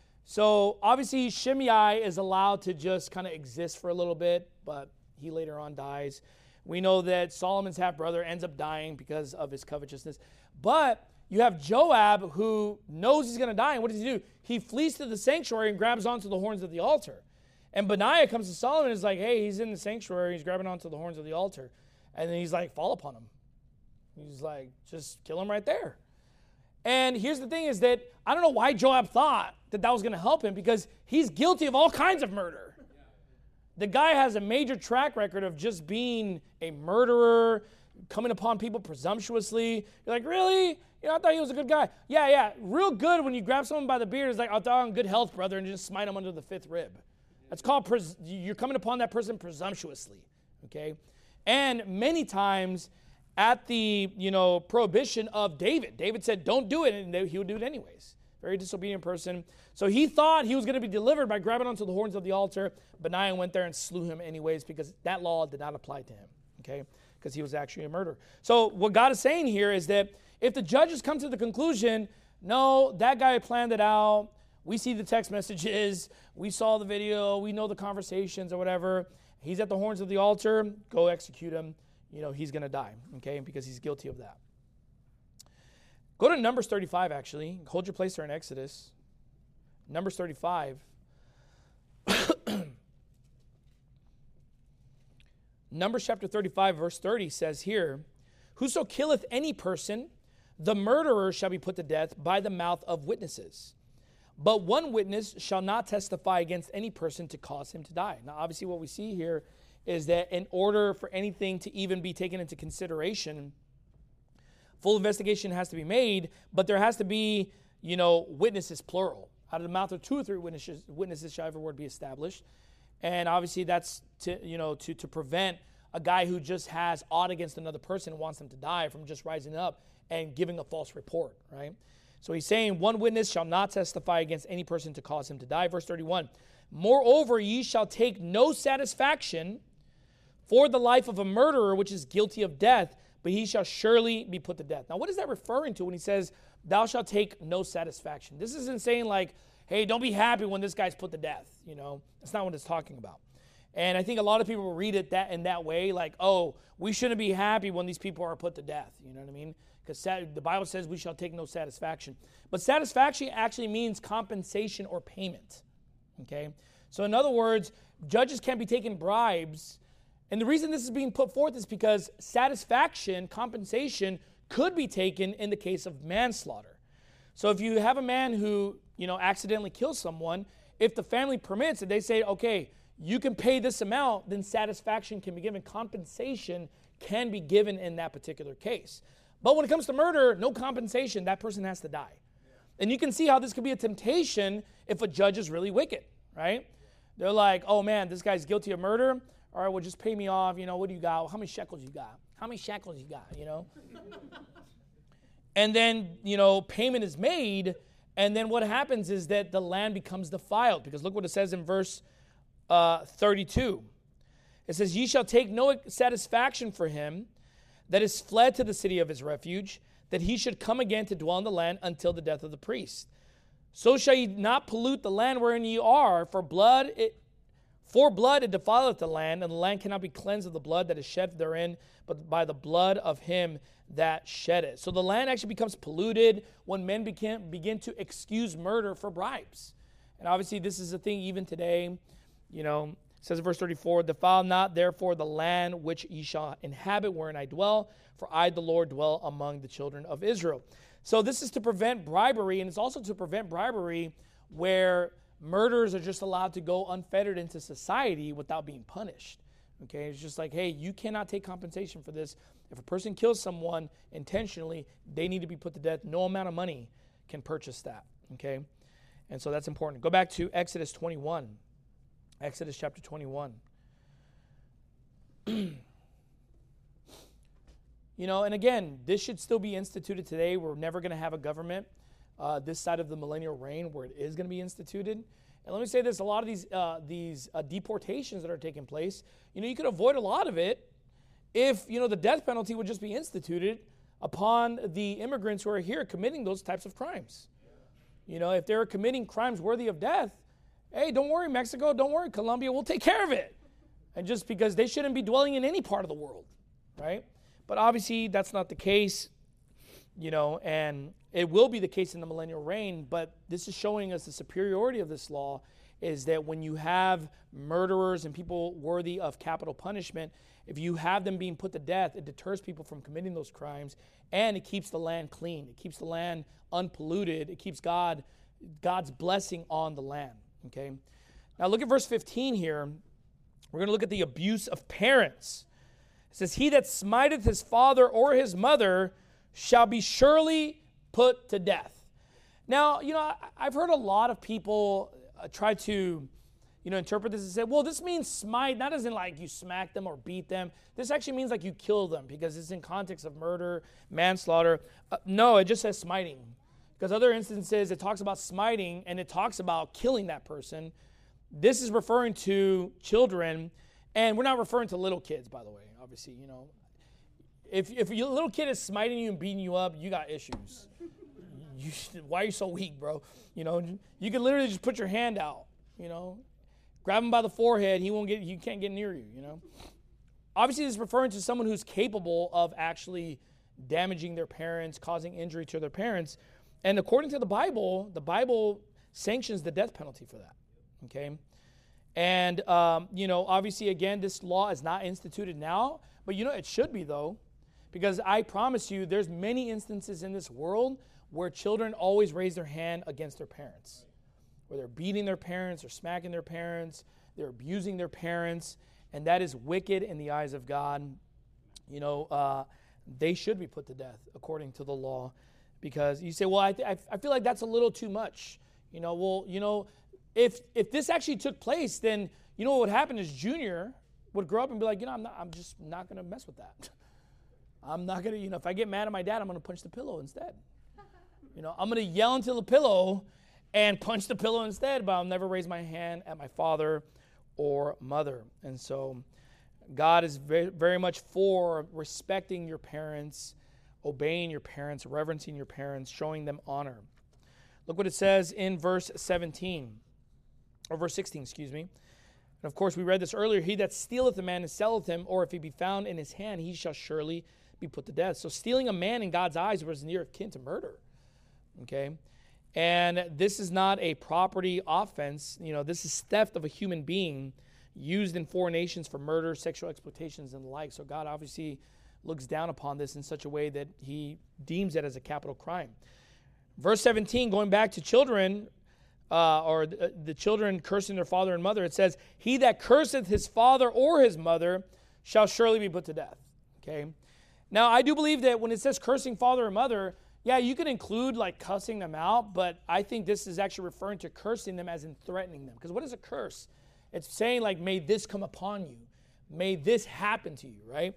So obviously Shimei is allowed to just kind of exist for a little bit, but he later on dies. We know that Solomon's half-brother ends up dying because of his covetousness. But you have Joab, who knows he's going to die, and what does he do? He flees to the sanctuary and grabs onto the horns of the altar. And Benaiah comes to Solomon and is like, hey, he's in the sanctuary, he's grabbing onto the horns of the altar. And then he's like, fall upon him. He's like, just kill him right there. And here's the thing is that I don't know why Joab thought that that was going to help him, because he's guilty of all kinds of murder. The guy has a major track record of just being a murderer, coming upon people presumptuously. You're like, really? You know, I thought he was a good guy. Yeah, yeah, real good when you grab someone by the beard. It's like, I thought I'm in good health, brother, and just smite him under the fifth rib. That's called, pres- you're coming upon that person presumptuously, okay? And many times at the, you know, prohibition of David, David said, don't do it, and they, he would do it anyways. Very disobedient person. So he thought he was going to be delivered by grabbing onto the horns of the altar. Benaiah went there and slew him anyways, because that law did not apply to him, okay? Because he was actually a murderer. So what God is saying here is that if the judges come to the conclusion, no, that guy planned it out, we see the text messages, we saw the video, we know the conversations or whatever. He's at the horns of the altar, go execute him. You know, he's going to die, okay, because he's guilty of that. Go to Numbers thirty-five, actually. Hold your place there in Exodus. Numbers thirty-five. Numbers chapter thirty-five, verse thirty says here, whoso killeth any person, the murderer shall be put to death by the mouth of witnesses. But one witness shall not testify against any person to cause him to die. Now, obviously, what we see here is that in order for anything to even be taken into consideration, full investigation has to be made, but there has to be, you know, witnesses, plural. Out of the mouth of two or three witnesses, witnesses shall every word be established. And obviously that's to, you know, to, to prevent a guy who just has aught against another person and wants them to die from just rising up and giving a false report, right? So he's saying, one witness shall not testify against any person to cause him to die. Verse thirty-one, moreover, ye shall take no satisfaction for the life of a murderer which is guilty of death, but he shall surely be put to death. Now, what is that referring to when he says, thou shalt take no satisfaction? This isn't saying like, hey, don't be happy when this guy's put to death. You know, that's not what it's talking about. And I think a lot of people will read it that in that way, like, oh, we shouldn't be happy when these people are put to death. You know what I mean? Because the Bible says we shall take no satisfaction. But satisfaction actually means compensation or payment. Okay? So in other words, judges can't be taking bribes. And the reason this is being put forth is because satisfaction, compensation, could be taken in the case of manslaughter. So if you have a man who, you know, accidentally kills someone, if the family permits it, they say, okay, you can pay this amount, then satisfaction can be given. Compensation can be given in that particular case. But when it comes to murder, no compensation. That person has to die. And you can see how this could be a temptation if a judge is really wicked, right? They're like, oh, man, this guy's guilty of murder. All right, well, just pay me off. You know, what do you got? How many shekels you got? How many shekels you got, you know? And then, you know, payment is made. And then what happens is that the land becomes defiled. Because look what it says in verse uh, thirty-two. It says, ye shall take no satisfaction for him that is fled to the city of his refuge, that he should come again to dwell in the land until the death of the priest. So shall ye not pollute the land wherein ye are, for blood it, for blood it defileth the land, and the land cannot be cleansed of the blood that is shed therein, but by the blood of him that shed it. So the land actually becomes polluted when men begin, begin to excuse murder for bribes. And obviously this is a thing even today. You know, it says in verse thirty-four, defile not therefore the land which ye shall inhabit wherein I dwell, for I the Lord dwell among the children of Israel. So this is to prevent bribery, and it's also to prevent bribery where murderers are just allowed to go unfettered into society without being punished. Okay, it's just like, hey, you cannot take compensation for this. If a person kills someone intentionally, they need to be put to death. No amount of money can purchase that. Okay, and so that's important. Go back to Exodus twenty-one. Exodus chapter twenty-one. You know, and again, this should still be instituted today. We're never going to have a government uh, this side of the millennial reign where it is going to be instituted. And let me say this, a lot of these uh, these uh, deportations that are taking place, you know, you could avoid a lot of it if, you know, the death penalty would just be instituted upon the immigrants who are here committing those types of crimes. You know, if they're committing crimes worthy of death, hey, don't worry, Mexico, don't worry, Colombia, we'll take care of it. And just because they shouldn't be dwelling in any part of the world, right? But obviously that's not the case, you know, and it will be the case in the millennial reign, but this is showing us the superiority of this law is that when you have murderers and people worthy of capital punishment, if you have them being put to death, it deters people from committing those crimes, and it keeps the land clean. It keeps the land unpolluted. It keeps God, God's blessing on the land, okay? Now look at verse fifteen here. We're going to look at the abuse of parents. It says, he that smiteth his father or his mother shall be surely put to death. Now, you know, I've heard a lot of people uh, try to, you know, interpret this and say, well, this means smite. That doesn't like you smack them or beat them. This actually means like you kill them because it's in context of murder, manslaughter. Uh, no, it just says smiting. Because other instances, it talks about smiting and it talks about killing that person. This is referring to children, and we're not referring to little kids, by the way. Obviously, you know, if if your little kid is smiting you and beating you up, you got issues. you why are you so weak, bro? You know, you can literally just put your hand out, you know, grab him by the forehead. He won't get, he can't get near you, you know. Obviously, this is referring to someone who's capable of actually damaging their parents, causing injury to their parents. And according to the Bible, the Bible sanctions the death penalty for that, okay? And, um, you know, obviously, again, this law is not instituted now, but, you know, it should be, though, because I promise you there's many instances in this world where children always raise their hand against their parents, where they're beating their parents or smacking their parents, they're abusing their parents, and that is wicked in the eyes of God. You know, uh, they should be put to death according to the law, because you say, well, I, th- I feel like that's a little too much. You know, well, you know, if if this actually took place, then you know what would happen is Junior would grow up and be like, you know, I'm not, I'm just not going to mess with that. I'm not going to, you know, if I get mad at my dad, I'm going to punch the pillow instead. You know, I'm going to yell into the pillow and punch the pillow instead, but I'll never raise my hand at my father or mother. And so God is very, very much for respecting your parents, obeying your parents, reverencing your parents, showing them honor. Look what it says in verse seventeen, or verse sixteen, excuse me. And of course, we read this earlier. He that stealeth a man and selleth him, or if he be found in his hand, he shall surely be put to death. So stealing a man in God's eyes was near akin to murder. Okay? And this is not a property offense. You know, this is theft of a human being used in foreign nations for murder, sexual exploitations, and the like. So God obviously looks down upon this in such a way that he deems it as a capital crime. Verse seventeen, going back to children, uh, or the, the children cursing their father and mother, it says, he that curseth his father or his mother shall surely be put to death. Okay? Now, I do believe that when it says cursing father or mother, yeah, you can include like cussing them out, but I think this is actually referring to cursing them as in threatening them. Because what is a curse? It's saying like, may this come upon you. May this happen to you, right?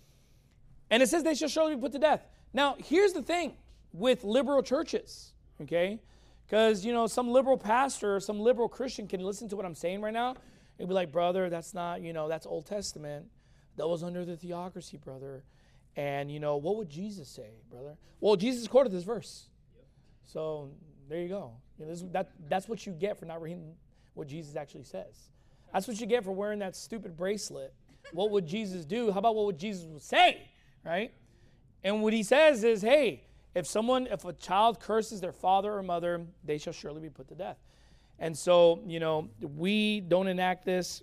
And it says they shall surely be put to death. Now, here's the thing with liberal churches, okay? Because, you know, some liberal pastor, some liberal Christian can listen to what I'm saying right now and be like, brother, that's not, you know, that's Old Testament. That was under the theocracy, brother. And, you know, what would Jesus say, brother? Well, Jesus quoted this verse. Yep. So there you go. You know, this, that, that's what you get for not reading what Jesus actually says. That's what you get for wearing that stupid bracelet. What would Jesus do? How about what would Jesus say, right? And what he says is, hey, if someone, if a child curses their father or mother, they shall surely be put to death. And so, you know, we don't enact this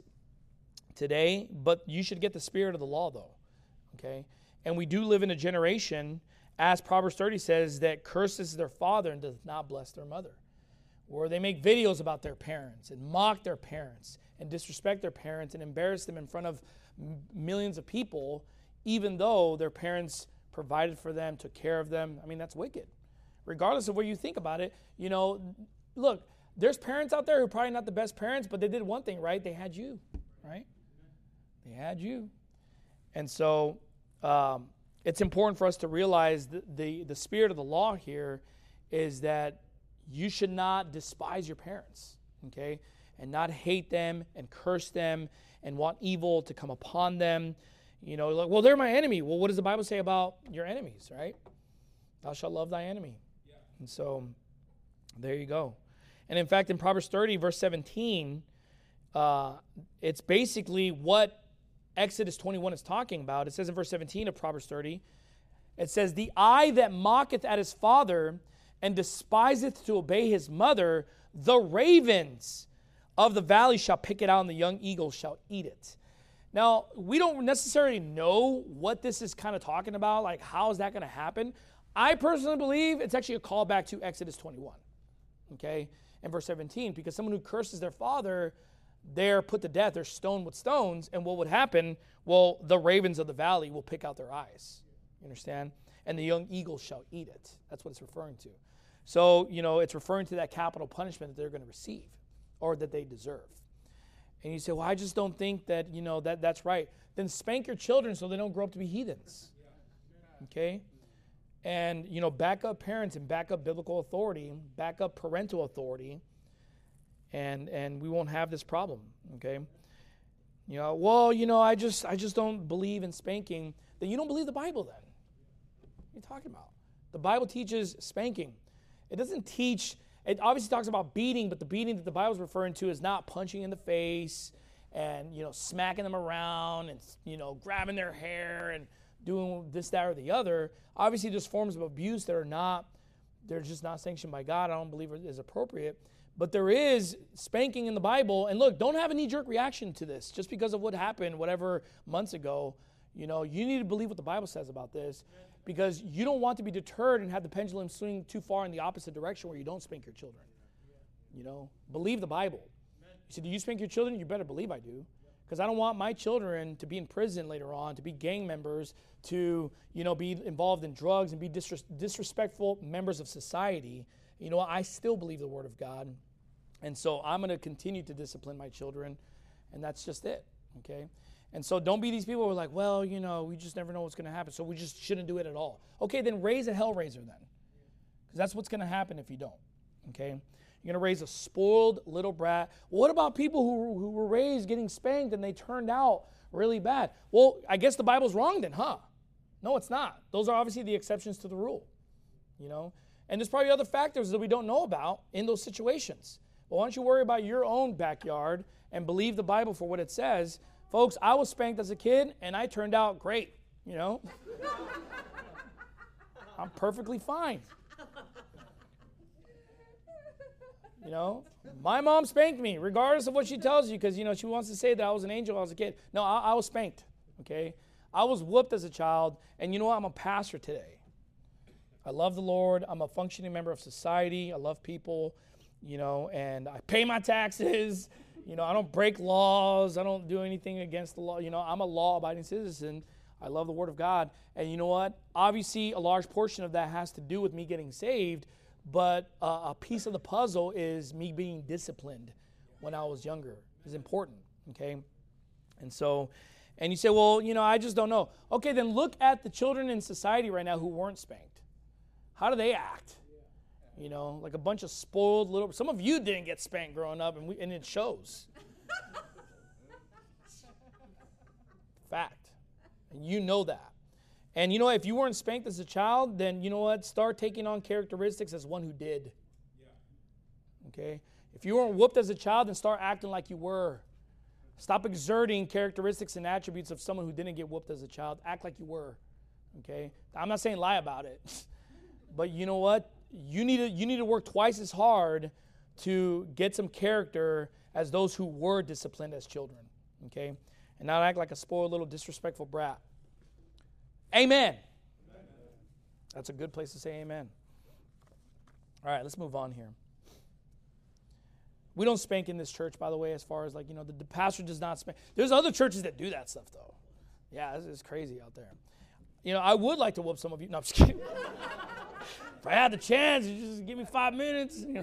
today, but you should get the spirit of the law, though, okay? And we do live in a generation, as Proverbs thirty says, that curses their father and does not bless their mother, where they make videos about their parents and mock their parents and disrespect their parents and embarrass them in front of m- millions of people, even though their parents provided for them, took care of them. I mean, that's wicked. Regardless of what you think about it, you know, look, there's parents out there who are probably not the best parents, but they did one thing, right? They had you, right? They had you. And so um, it's important for us to realize the, the, the spirit of the law here is that you should not despise your parents, okay? And not hate them and curse them and want evil to come upon them. You know, like, well, they're my enemy. Well, what does the Bible say about your enemies, right? Thou shalt love thy enemy. Yeah. And so there you go. And in fact, in Proverbs thirty, verse seventeen, uh, it's basically what Exodus twenty-one is talking about. It says in verse seventeen of Proverbs thirty, it says, the eye that mocketh at his father and despiseth to obey his mother, the ravens of the valley shall pick it out, and the young eagles shall eat it. Now, we don't necessarily know what this is kind of talking about, like how is that going to happen? I personally believe it's actually a callback to Exodus twenty-one, okay, and verse seventeen, because someone who curses their father, they're put to death, they're stoned with stones, and what would happen? Well, the ravens of the valley will pick out their eyes, you understand? And the young eagles shall eat it. That's what it's referring to. So, you know, it's referring to that capital punishment that they're going to receive or that they deserve. And you say, well, I just don't think that, you know, that that's right. Then spank your children so they don't grow up to be heathens. Okay? And, you know, back up parents and back up biblical authority, back up parental authority, and and we won't have this problem. Okay? You know, well, you know, I just I just don't believe in spanking. Then you don't believe the Bible then. What are you talking about? The Bible teaches spanking. It doesn't teach, it obviously talks about beating, but the beating that the Bible's referring to is not punching in the face and, you know, smacking them around and, you know, grabbing their hair and doing this, that, or the other. Obviously, there's forms of abuse that are not, they're just not sanctioned by God. I don't believe it is appropriate. But there is spanking in the Bible. And look, don't have a knee-jerk reaction to this just because of what happened whatever months ago. You know, you need to believe what the Bible says about this, because you don't want to be deterred and have the pendulum swing too far in the opposite direction where you don't spank your children. You know, believe the Bible. You say, do you spank your children? You better believe I do. Because I don't want my children to be in prison later on, to be gang members, to, you know, be involved in drugs and be disres- disrespectful members of society. You know, I still believe the Word of God. And so I'm going to continue to discipline my children. And that's just it, okay? And so don't be these people who are like, well, you know, we just never know what's going to happen, so we just shouldn't do it at all. Okay, then raise a hellraiser then. Because that's what's going to happen if you don't, okay? You're going to raise a spoiled little brat. What about people who, who were raised getting spanked and they turned out really bad? Well, I guess the Bible's wrong then, huh? No, it's not. Those are obviously the exceptions to the rule, you know? And there's probably other factors that we don't know about in those situations. Well, why don't you worry about your own backyard and believe the Bible for what it says? Folks, I was spanked as a kid, and I turned out great, you know? I'm perfectly fine. You know? My mom spanked me, regardless of what she tells you, because, you know, she wants to say that I was an angel when I was a kid. No, I, I was spanked, okay? I was whooped as a child, and you know what? I'm a pastor today. I love the Lord. I'm a functioning member of society. I love people, you know, and I pay my taxes. You know, I don't break laws. I don't do anything against the law. You know, I'm a law-abiding citizen. I love the Word of God. And you know what? Obviously, a large portion of that has to do with me getting saved, but uh, a piece of the puzzle is me being disciplined when I was younger. It's important, okay? And so, and you say, well, you know, I just don't know. Okay, then look at the children in society right now who weren't spanked. How do they act? You know, like a bunch of spoiled little... Some of you didn't get spanked growing up, and, we, and it shows. Fact. And you know that. And you know what? If you weren't spanked as a child, then you know what? Start taking on characteristics as one who did. Okay? If you weren't whooped as a child, then start acting like you were. Stop exerting characteristics and attributes of someone who didn't get whooped as a child. Act like you were. Okay? I'm not saying lie about it. But you know what? You need to you need to work twice as hard to get some character as those who were disciplined as children, okay? And not act like a spoiled little disrespectful brat. Amen. Amen. That's a good place to say amen. All right, let's move on here. We don't spank in this church, by the way, as far as like, you know, the, the pastor does not spank. There's other churches that do that stuff, though. Yeah, this is crazy out there. You know, I would like to whoop some of you. No, I'm just kidding. If I had the chance, you just give me five minutes. You know.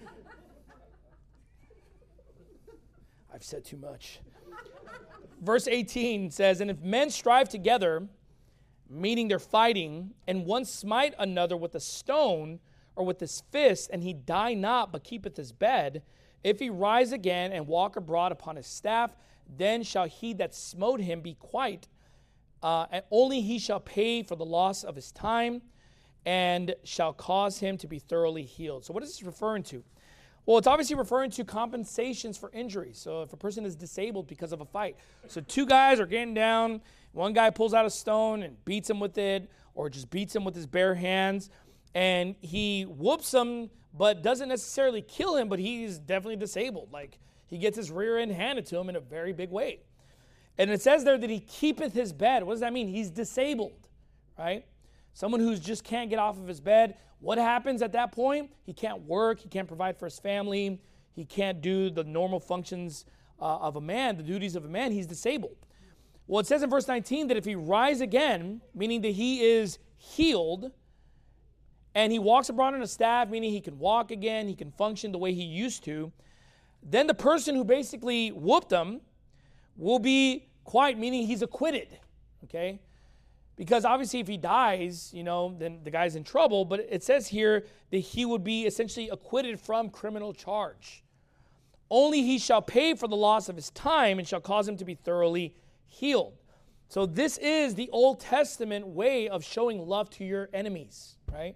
I've said too much. Verse eighteen says, and if men strive together, meaning they're fighting, and one smite another with a stone or with his fist, and he die not, but keepeth his bed, if he rise again and walk abroad upon his staff, then shall he that smote him be quite, uh, and only he shall pay for the loss of his time, and shall cause him to be thoroughly healed. So what is this referring to? Well, it's obviously referring to compensations for injuries. So if a person is disabled because of a fight. So two guys are getting down. One guy pulls out a stone and beats him with it, or just beats him with his bare hands. And he whoops him, but doesn't necessarily kill him, but he's definitely disabled. Like, he gets his rear end handed to him in a very big way. And it says there that he keepeth his bed. What does that mean? He's disabled, right? Someone who just can't get off of his bed. What happens at that point? He can't work. He can't provide for his family. He can't do the normal functions uh, of a man, the duties of a man. He's disabled. Well, it says in verse nineteen that if he rise again, meaning that he is healed, and he walks abroad on a staff, meaning he can walk again, he can function the way he used to, then the person who basically whooped him will be quiet, meaning he's acquitted, okay? Because obviously if he dies, you know, then the guy's in trouble. But it says here that he would be essentially acquitted from criminal charge. Only he shall pay for the loss of his time and shall cause him to be thoroughly healed. So this is the Old Testament way of showing love to your enemies, right?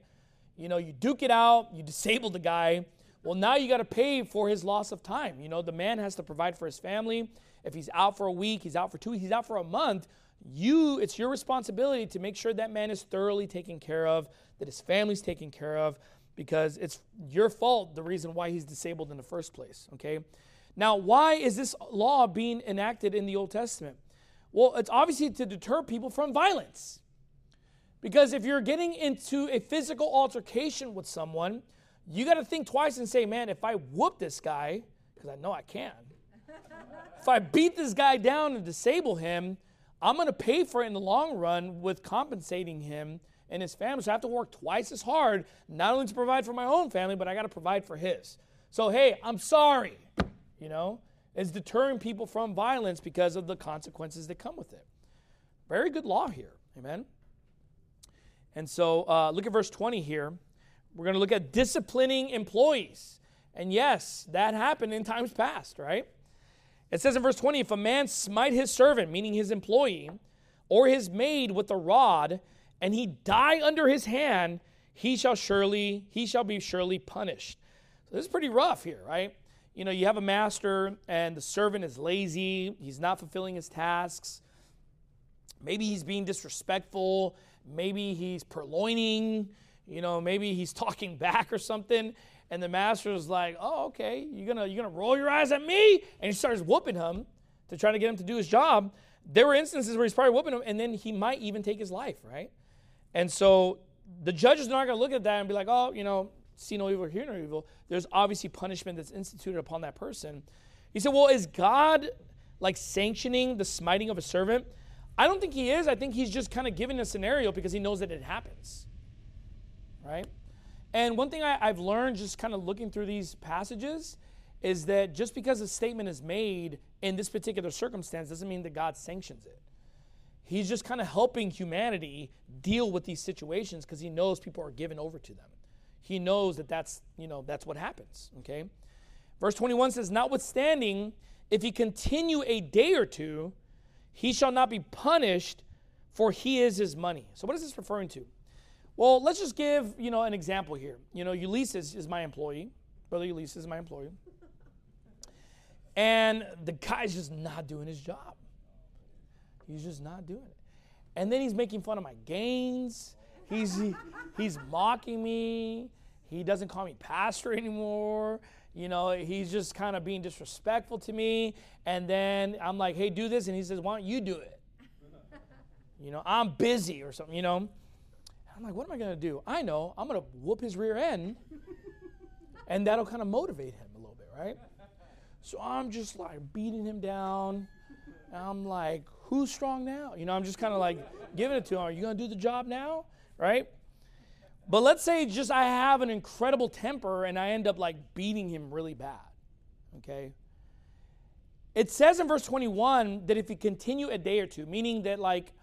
You know, you duke it out, you disable the guy. Well, now you got to pay for his loss of time. You know, the man has to provide for his family. If he's out for a week, he's out for two weeks, he's out for a month, you, it's your responsibility to make sure that man is thoroughly taken care of, that his family's taken care of, because it's your fault, the reason why he's disabled in the first place, okay? Now, why is this law being enacted in the Old Testament? Well, it's obviously to deter people from violence. Because if you're getting into a physical altercation with someone, you got to think twice and say, man, if I whoop this guy, because I know I can, if I beat this guy down and disable him, I'm going to pay for it in the long run with compensating him and his family. So I have to work twice as hard, not only to provide for my own family, but I got to provide for his. So, hey, I'm sorry, you know. It's deterring people from violence because of the consequences that come with it. Very good law here, amen. And so uh, look at verse twenty here. We're going to look at disciplining employees. And yes, that happened in times past, right? It says in verse twenty, if a man smite his servant, meaning his employee, or his maid with a rod, and he die under his hand, he shall surely, he shall be surely punished. So this is pretty rough here, right? You know, you have a master and the servant is lazy. He's not fulfilling his tasks. Maybe he's being disrespectful. Maybe he's purloining. You know, maybe he's talking back or something. And the master is like, oh, okay, you're gonna you're gonna roll your eyes at me? And he starts whooping him to try to get him to do his job. There were instances where he's probably whooping him, and then he might even take his life, right? And so the judges are not going to look at that and be like, oh, you know, see no evil, hear no evil. There's obviously punishment that's instituted upon that person. He said, well, is God like sanctioning the smiting of a servant? I don't think he is. I think he's just kind of giving a scenario because he knows that it happens, right? And one thing I, I've learned just kind of looking through these passages is that just because a statement is made in this particular circumstance doesn't mean that God sanctions it. He's just kind of helping humanity deal with these situations because he knows people are given over to them. He knows that that's, you know, that's what happens, okay? Verse twenty-one says, notwithstanding, if he continue a day or two, he shall not be punished, for he is his money. So what is this referring to? Well, let's just give, you know, an example here. You know, Ulysses is my employee. Brother Ulysses is my employee. And the guy's just not doing his job. He's just not doing it. And then he's making fun of my gains. He's he, he's mocking me. He doesn't call me pastor anymore. You know, he's just kind of being disrespectful to me. And then I'm like, hey, do this. And he says, why don't you do it? You know, I'm busy or something, you know. I'm like, what am I going to do? I know. I'm going to whoop his rear end. And that'll kind of motivate him a little bit, right? So I'm just like beating him down. And I'm like, who's strong now? You know, I'm just kind of like giving it to him. Are you going to do the job now? Right? But let's say just I have an incredible temper and I end up like beating him really bad. Okay? It says in verse twenty-one that if you continue a day or two, meaning that like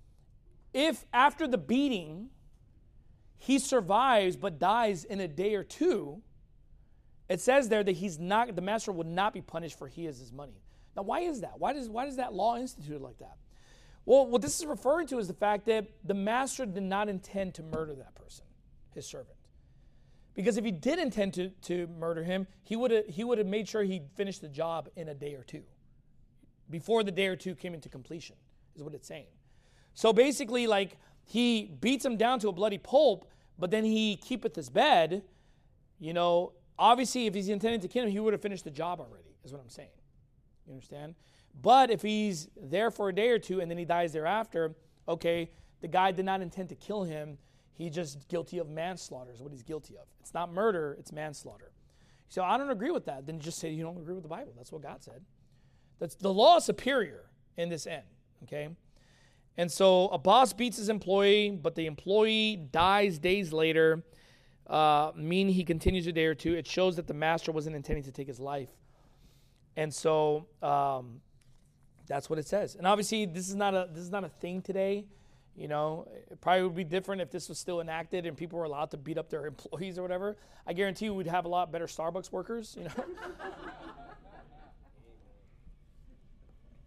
if after the beating he survives but dies in a day or two, it says there that he's not, the master would not be punished, for he is his money. Now, why is that? Why does why does that law institute like that? Well, what this is referring to is the fact that the master did not intend to murder that person, his servant. Because if he did intend to, to murder him, he would have he would have made sure he finished the job in a day or two. Before the day or two came into completion, is what it's saying. So basically, like, he beats him down to a bloody pulp, but then he keepeth his bed. You know, obviously, if he's intending to kill him, he would have finished the job already, is what I'm saying. You understand? But if he's there for a day or two and then he dies thereafter, okay, the guy did not intend to kill him. He's just guilty of manslaughter is what he's guilty of. It's not murder, it's manslaughter. So I don't agree with that. Then just say you don't agree with the Bible. That's what God said. That's the law is superior in this end, okay? And so a boss beats his employee, but the employee dies days later, uh, meaning he continues a day or two. It shows that the master wasn't intending to take his life. And so um, that's what it says. And obviously, this is not a this is not a thing today. You know, it probably would be different if this was still enacted and people were allowed to beat up their employees or whatever. I guarantee you we'd have a lot better Starbucks workers, you know.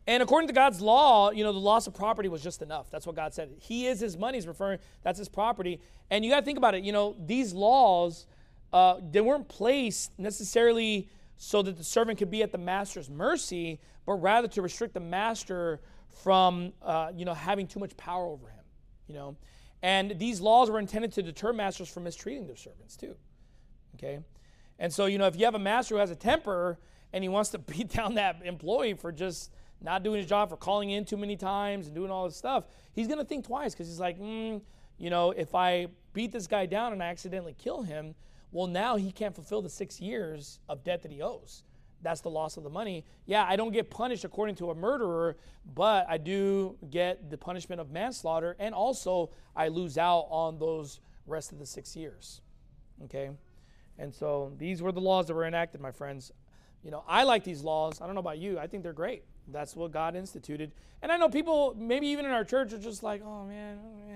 And according to God's law, you know, the loss of property was just enough. That's what God said. He is his money, is referring, that's his property. And you got to think about it. You know, these laws, uh, they weren't placed necessarily so that the servant could be at the master's mercy, but rather to restrict the master from, uh, you know, having too much power over him, you know. And these laws were intended to deter masters from mistreating their servants too, okay. And so, you know, if you have a master who has a temper and he wants to beat down that employee for just not doing his job, for calling in too many times and doing all this stuff, he's going to think twice because he's like, mm, you know, if I beat this guy down and I accidentally kill him, well, now he can't fulfill the six years of debt that he owes. That's the loss of the money. Yeah, I don't get punished according to a murderer, but I do get the punishment of manslaughter, and also I lose out on those rest of the six years, okay? And so these were the laws that were enacted, my friends. You know, I like these laws. I don't know about you. I think they're great. That's what God instituted. And I know people, maybe even in our church, are just like, oh, man.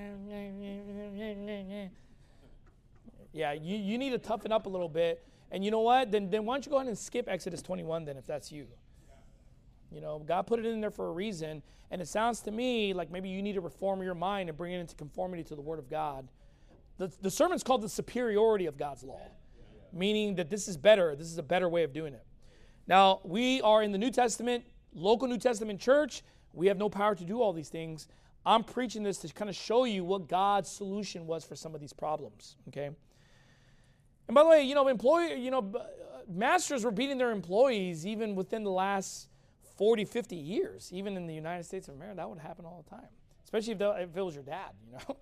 Yeah, you, you need to toughen up a little bit. And you know what? Then, then why don't you go ahead and skip Exodus twenty-one then, if that's you. You know, God put it in there for a reason. And it sounds to me like maybe you need to reform your mind and bring it into conformity to the Word of God. The, the sermon's called the superiority of God's law, meaning that this is better. This is a better way of doing it. Now, we are in the New Testament, local New Testament church. We have no power to do all these things. I'm preaching this to kind of show you what God's solution was for some of these problems, okay? And by the way, you know, employee, you know, masters were beating their employees even within the last forty, fifty years. Even in the United States of America, that would happen all the time, especially if, the, if it was your dad, you know?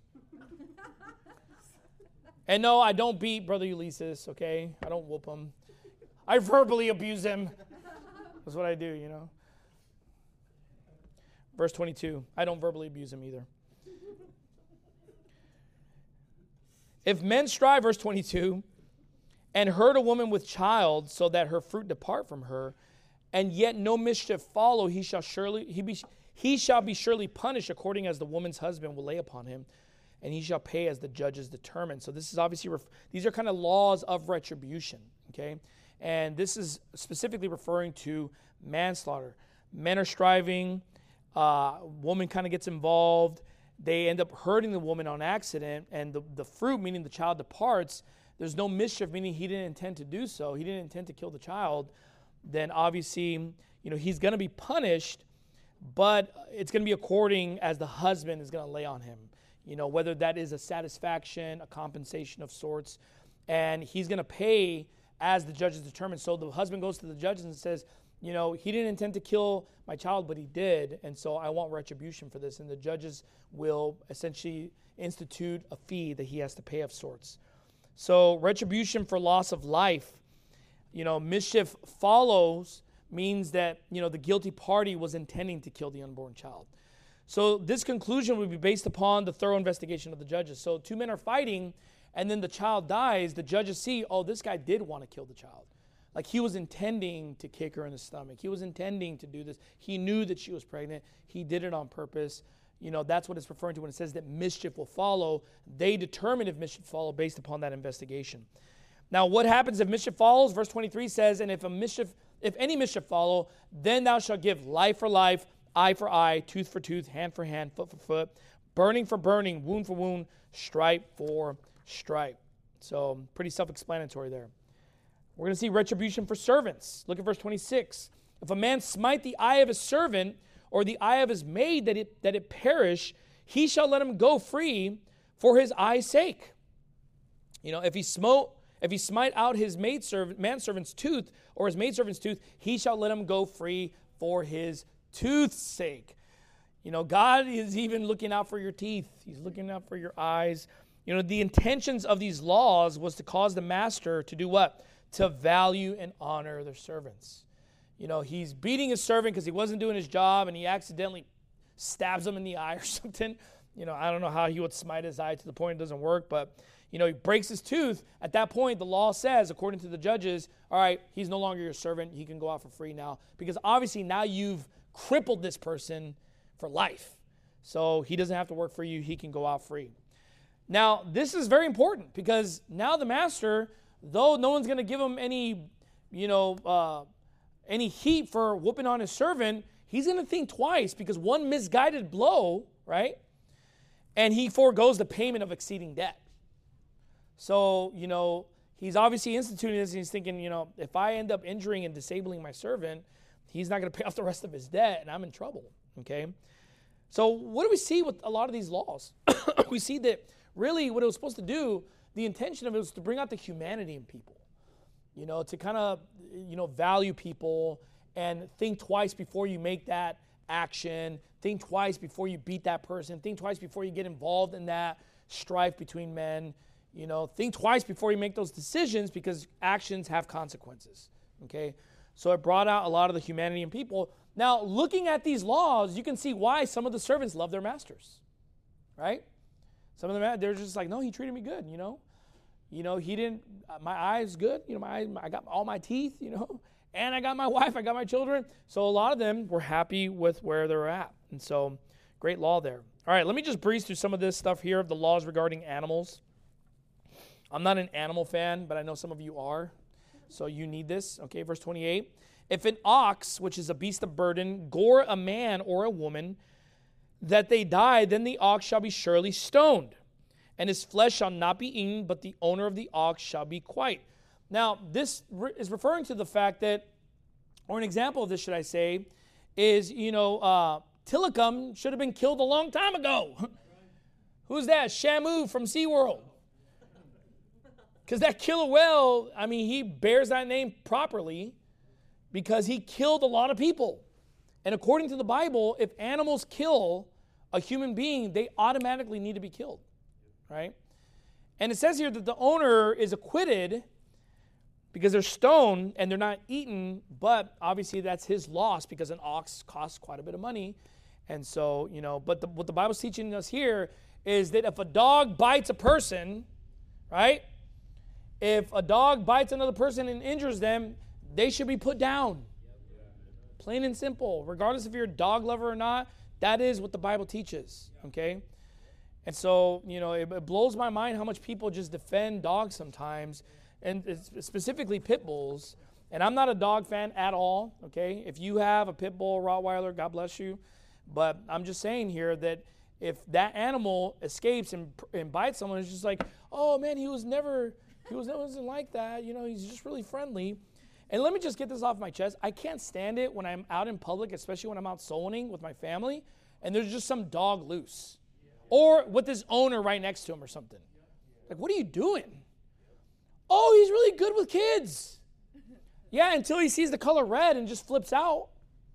And no, I don't beat Brother Ulysses, okay? I don't whoop him. I verbally abuse him. That's what I do, you know? Verse twenty-two, I don't verbally abuse him either. If men strive, verse twenty-two, and hurt a woman with child so that her fruit depart from her, and yet no mischief follow, he shall surely he be he shall be surely punished according as the woman's husband will lay upon him, and he shall pay as the judges determine. So this is obviously, ref- these are kind of laws of retribution, okay? And this is specifically referring to manslaughter. Men are striving, uh, woman kind of gets involved, they end up hurting the woman on accident, and the, the fruit, meaning the child, departs. There's no mischief, meaning he didn't intend to do so. He didn't intend to kill the child. Then obviously, you know, he's going to be punished, but it's going to be according as the husband is going to lay on him. You know, whether that is a satisfaction, a compensation of sorts, and he's going to pay as the judges determine. So the husband goes to the judges and says, you know, he didn't intend to kill my child, but he did, and so I want retribution for this. And the judges will essentially institute a fee that he has to pay of sorts. So retribution for loss of life, you know, mischief follows means that, you know, the guilty party was intending to kill the unborn child. So this conclusion would be based upon the thorough investigation of the judges. So two men are fighting, and then the child dies. The judges see, oh, this guy did want to kill the child. Like he was intending to kick her in the stomach. He was intending to do this. He knew that she was pregnant. He did it on purpose. You know, that's what it's referring to when it says that mischief will follow. They determine if mischief follow based upon that investigation. Now, what happens if mischief follows? Verse twenty-three says, and if a mischief, if any mischief follow, then thou shalt give life for life, eye for eye, tooth for tooth, hand for hand, foot for foot, burning for burning, wound for wound, stripe for stripe. So pretty self-explanatory there. We're going to see retribution for servants. Look at verse twenty-six. If a man smite the eye of his servant or the eye of his maid that it, that it perish, he shall let him go free for his eye's sake. You know, if he smote, if he smite out his maidservant, manservant's tooth or his maidservant's tooth, he shall let him go free for his tooth's sake. You know, God is even looking out for your teeth. He's looking out for your eyes. You know, the intentions of these laws was to cause the master to do what? To value and honor their servants. You know, he's beating his servant because he wasn't doing his job and he accidentally stabs him in the eye or something. You know, I don't know how he would smite his eye to the point it doesn't work, but, you know, he breaks his tooth. At that point, the law says, according to the judges, all right, he's no longer your servant. He can go out for free now because obviously now you've crippled this person for life. So he doesn't have to work for you. He can go out free. Now, this is very important because now the master, though no one's going to give him any, you know, uh, any heat for whooping on his servant, he's going to think twice because one misguided blow, right? And he foregoes the payment of exceeding debt. So, you know, he's obviously instituting this and he's thinking, you know, if I end up injuring and disabling my servant, he's not going to pay off the rest of his debt and I'm in trouble, okay? So what do we see with a lot of these laws? We see that really what it was supposed to do, the intention of it was to bring out the humanity in people, you know, to kind of, you know, value people and think twice before you make that action, think twice before you beat that person, think twice before you get involved in that strife between men, you know, think twice before you make those decisions because actions have consequences, okay? So it brought out a lot of the humanity in people. Now, looking at these laws, you can see why some of the servants love their masters, right? Some of them, they're just like, no, he treated me good, you know? You know, he didn't, my eyes good, you know, my I got all my teeth, you know? And I got my wife, I got my children. So a lot of them were happy with where they're at. And so, great law there. All right, let me just breeze through some of this stuff here of the laws regarding animals. I'm not an animal fan, but I know some of you are. So you need this. Okay, verse twenty-eight. If an ox, which is a beast of burden, gore a man or a woman, that they die, then the ox shall be surely stoned, and his flesh shall not be eaten, but the owner of the ox shall be quite. Now, this re- is referring to the fact that, or an example of this, should I say, is, you know, uh, Tilikum should have been killed a long time ago. Who's that? Shamu from SeaWorld. Because that killer whale, I mean, he bears that name properly because he killed a lot of people. And according to the Bible, if animals kill a human being, they automatically need to be killed, right? And it says here that the owner is acquitted because they're stoned and they're not eaten, but obviously that's his loss because an ox costs quite a bit of money. And so, you know, but the, what the Bible's teaching us here is that if a dog bites a person, right? If a dog bites another person and injures them, they should be put down. Plain and simple. Regardless if you're a dog lover or not, that is what the Bible teaches, okay? And so, you know, it, it blows my mind how much people just defend dogs sometimes, and it's specifically pit bulls. And I'm not a dog fan at all, okay? If you have a pit bull, Rottweiler, God bless you. But I'm just saying here that if that animal escapes and, and bites someone, it's just like, oh, man, he was never... He was, wasn't like that, you know, he's just really friendly. And let me just get this off my chest. I can't stand it when I'm out in public, especially when I'm out souling with my family, and there's just some dog loose. Or with his owner right next to him or something. Like, what are you doing? Oh, he's really good with kids. Yeah, until he sees the color red and just flips out.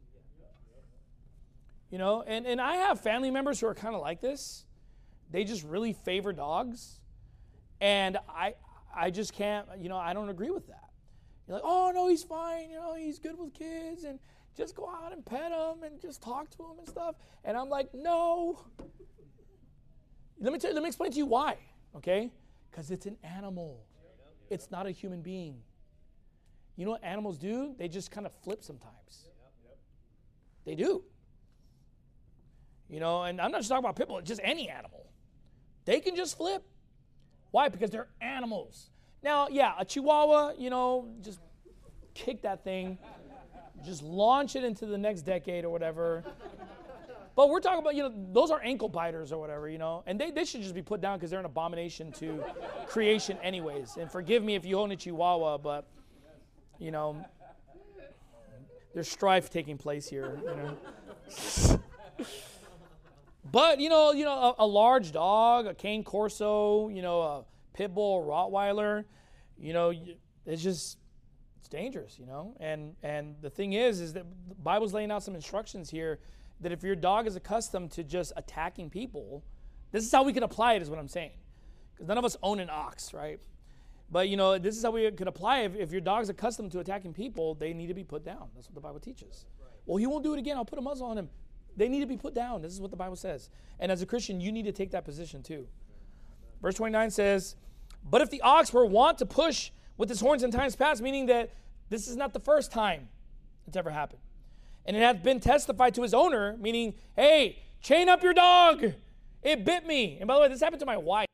You know, and, and I have family members who are kind of like this. They just really favor dogs. And I... I just can't, you know, I don't agree with that. You're like, oh, no, he's fine. You know, he's good with kids. And just go out and pet him and just talk to him and stuff. And I'm like, no. Let me tell you, let me explain to you why, okay? Because it's an animal. It's not a human being. You know what animals do? They just kind of flip sometimes. They do. You know, and I'm not just talking about pit bull, just any animal. They can just flip. Why? Because they're animals. Now, yeah, a Chihuahua, you know, just kick that thing. Just launch it into the next decade or whatever. But we're talking about, you know, those are ankle biters or whatever, you know. And they, they should just be put down because they're an abomination to creation anyways. And forgive me if you own a Chihuahua, but, you know, there's strife taking place here, you know. But, you know, you know, a, a large dog, a Cane Corso, you know, a pit bull, a Rottweiler, you know, it's just, it's dangerous, you know. And and the thing is, is that the Bible's laying out some instructions here that if your dog is accustomed to just attacking people, this is how we can apply it is what I'm saying. Because none of us own an ox, right? But, you know, this is how we could apply it. If, if your dog's accustomed to attacking people, they need to be put down. That's what the Bible teaches. Well, he won't do it again. I'll put a muzzle on him. They need to be put down. This is what the Bible says. And as a Christian, you need to take that position too. Verse twenty-nine says, but if the ox were wont to push with his horns in times past, meaning that this is not the first time it's ever happened, and it hath been testified to his owner, meaning, hey, chain up your dog. It bit me. And by the way, this happened to my wife.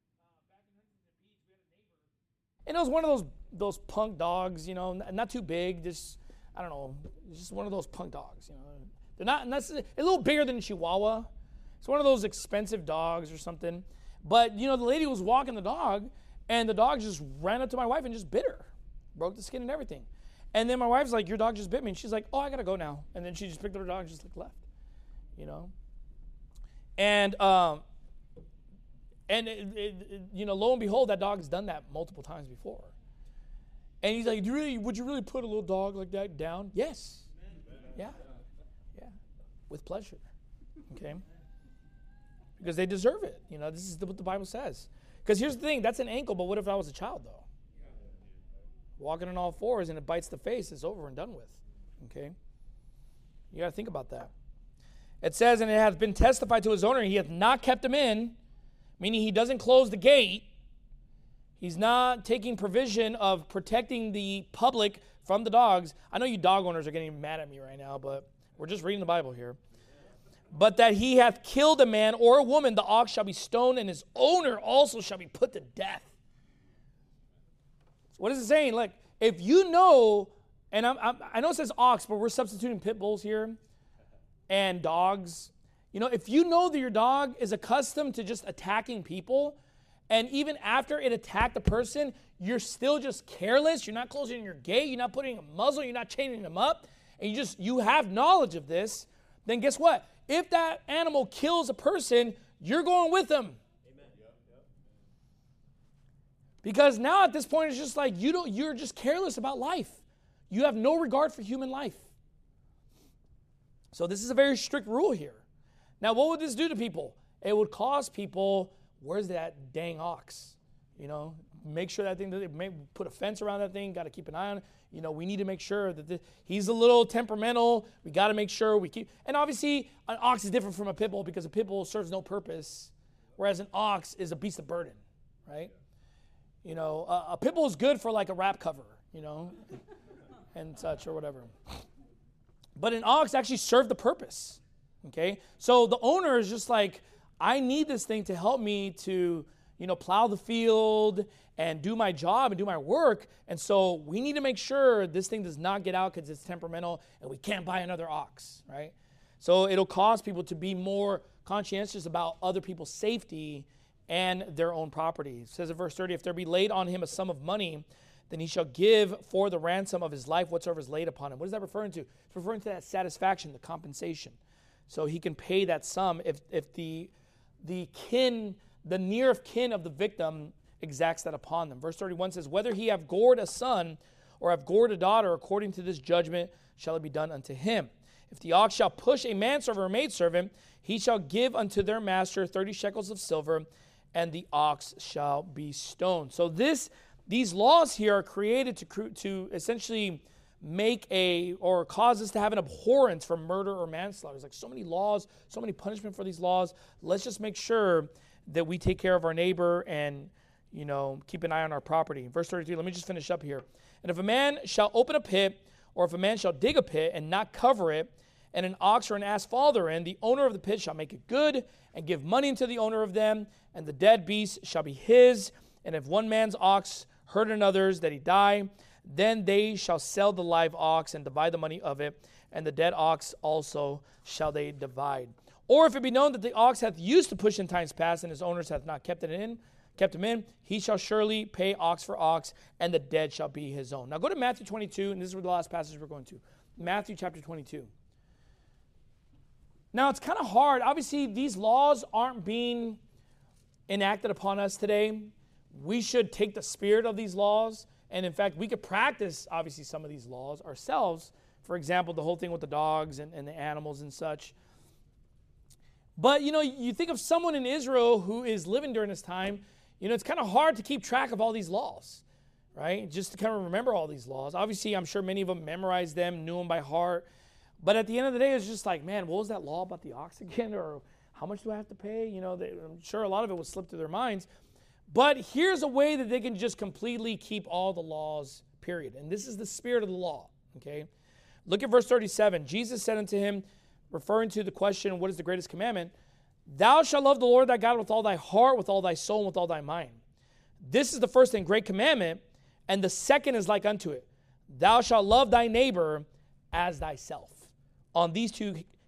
And it was one of those those punk dogs, you know, not too big, just, I don't know, just one of those punk dogs, you know. They're not, and that's a little bigger than a Chihuahua. It's one of those expensive dogs or something. But, you know, the lady was walking the dog, and the dog just ran up to my wife and just bit her. Broke the skin and everything. And then my wife's like, your dog just bit me. And she's like, oh, I got to go now. And then she just picked up her dog and just like left, you know. And, um, and it, it, it, you know, lo and behold, that dog has done that multiple times before. And he's like, Do you really, would you really put a little dog like that down? Yes. Yeah. Yeah. With pleasure. Okay. Because they deserve it. You know, this is what the Bible says. Because here's the thing, that's an ankle, but what if I was a child, though? Walking on all fours and it bites the face, it's over and done with. Okay? You got to think about that. It says, and it hath been testified to his owner, he hath not kept him in, meaning he doesn't close the gate. He's not taking provision of protecting the public from the dogs. I know you dog owners are getting mad at me right now, but we're just reading the Bible here. But that he hath killed a man or a woman, the ox shall be stoned, and his owner also shall be put to death. What is it saying? Like, if you know, and I'm, I'm, I know it says ox, but we're substituting pit bulls here and dogs. You know, if you know that your dog is accustomed to just attacking people, and even after it attacked the person, you're still just careless, you're not closing your gate, you're not putting a muzzle, you're not chaining them up, and you just, you have knowledge of this, then guess what? If that animal kills a person, you're going with them. Because now at this point, it's just like you don't, you're just careless about life. You have no regard for human life. So this is a very strict rule here. Now, what would this do to people? It would cause people, where's that dang ox? You know, make sure that thing, they may put a fence around that thing, got to keep an eye on it. You know, we need to make sure that the, he's a little temperamental. We got to make sure we keep, and obviously an ox is different from a pit bull because a pit bull serves no purpose, whereas an ox is a beast of burden, right? You know, a, a pit bull is good for like a rap cover, you know, and such or whatever. But an ox actually served the purpose, okay? So the owner is just like, I need this thing to help me to, you know, plow the field and do my job and do my work. And so we need to make sure this thing does not get out because it's temperamental and we can't buy another ox, right? So it'll cause people to be more conscientious about other people's safety and their own property. It says in verse thirty, if there be laid on him a sum of money, then he shall give for the ransom of his life whatsoever is laid upon him. What is that referring to? It's referring to that satisfaction, the compensation. So he can pay that sum if if the the kin, the near of kin of the victim exacts that upon them. Verse thirty-one says, whether he have gored a son or have gored a daughter, according to this judgment shall it be done unto him. If the ox shall push a manservant or maidservant, he shall give unto their master thirty shekels of silver, and the ox shall be stoned. So this, these laws here are created to, to essentially make a, or cause us to have an abhorrence for murder or manslaughter. There's like so many laws, so many punishment for these laws. Let's just make sure that we take care of our neighbor and, you know, keep an eye on our property. Verse thirty-three, let me just finish up here. And if a man shall open a pit, or if a man shall dig a pit and not cover it, and an ox or an ass fall therein, the owner of the pit shall make it good, and give money unto the owner of them, and the dead beast shall be his. And if one man's ox hurt another's, that he die, then they shall sell the live ox and divide the money of it, and the dead ox also shall they divide. Or if it be known that the ox hath used to push in times past, and his owners hath not kept it in, kept him in, he shall surely pay ox for ox, and the dead shall be his own. Now go to Matthew twenty-two, and this is where the last passage we're going to. Matthew chapter twenty-two. Now it's kind of hard. Obviously, these laws aren't being enacted upon us today. We should take the spirit of these laws, and in fact, we could practice, obviously, some of these laws ourselves. For example, the whole thing with the dogs and, and the animals and such. But, you know, you think of someone in Israel who is living during this time, you know, it's kind of hard to keep track of all these laws, right? Just to kind of remember all these laws. Obviously, I'm sure many of them memorized them, knew them by heart. But at the end of the day, it's just like, man, what was that law about the ox again? Or how much do I have to pay? You know, they, I'm sure a lot of it would slip through their minds. But here's a way that they can just completely keep all the laws, period. And this is the spirit of the law, okay? Look at verse thirty-seven. Jesus said unto him, referring to the question, what is the greatest commandment? Thou shalt love the Lord thy God with all thy heart, with all thy soul, and with all thy mind. This is the first and great commandment, and the second is like unto it. Thou shalt love thy neighbor as thyself. On these two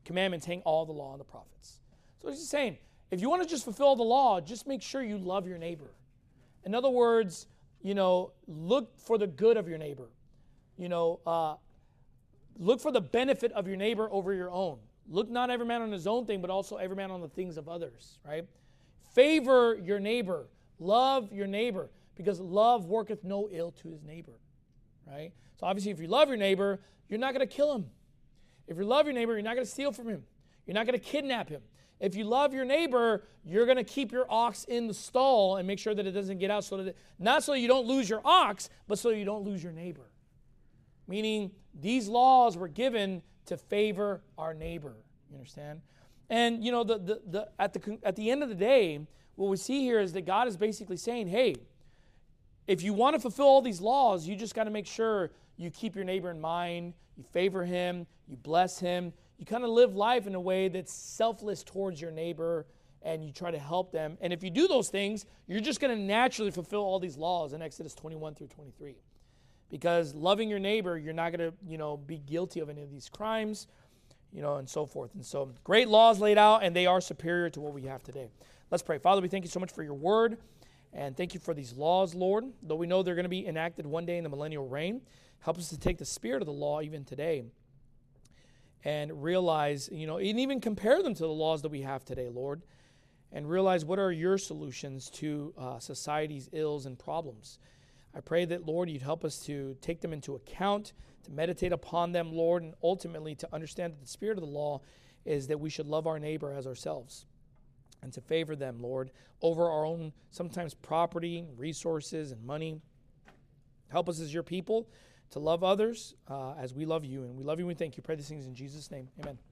commandments hang all the law and the prophets. So he's saying, if you want to just fulfill the law, just make sure you love your neighbor. In other words, you know, look for the good of your neighbor. You know, uh, look for the benefit of your neighbor over your own. Look not every man on his own thing, but also every man on the things of others, right? Favor your neighbor. Love your neighbor, because love worketh no ill to his neighbor, right? So obviously, if you love your neighbor, you're not going to kill him. If you love your neighbor, you're not going to steal from him. You're not going to kidnap him. If you love your neighbor, you're going to keep your ox in the stall and make sure that it doesn't get out, so that it, not so you don't lose your ox, but so you don't lose your neighbor. Meaning, these laws were given to favor our neighbor. You understand? And you know, the the, the at the at the end of the day, what we see here is that God is basically saying, hey, if you want to fulfill all these laws, you just got to make sure you keep your neighbor in mind, you favor him, you bless him, you kind of live life in a way that's selfless towards your neighbor, and you try to help them. And if you do those things, you're just going to naturally fulfill all these laws in Exodus twenty-one through twenty-three. Because loving your neighbor, you're not going to, you know, be guilty of any of these crimes, you know, and so forth. And so great laws laid out, and they are superior to what we have today. Let's pray. Father, we thank you so much for your word, and thank you for these laws, Lord. Though we know they're going to be enacted one day in the millennial reign, help us to take the spirit of the law even today and realize, you know, and even compare them to the laws that we have today, Lord, and realize what are your solutions to uh, society's ills and problems. I pray that, Lord, you'd help us to take them into account, to meditate upon them, Lord, and ultimately to understand that the spirit of the law is that we should love our neighbor as ourselves and to favor them, Lord, over our own sometimes property, resources, and money. Help us as your people to love others uh, as we love you. And we love you and we thank you. Pray these things in Jesus' name. Amen.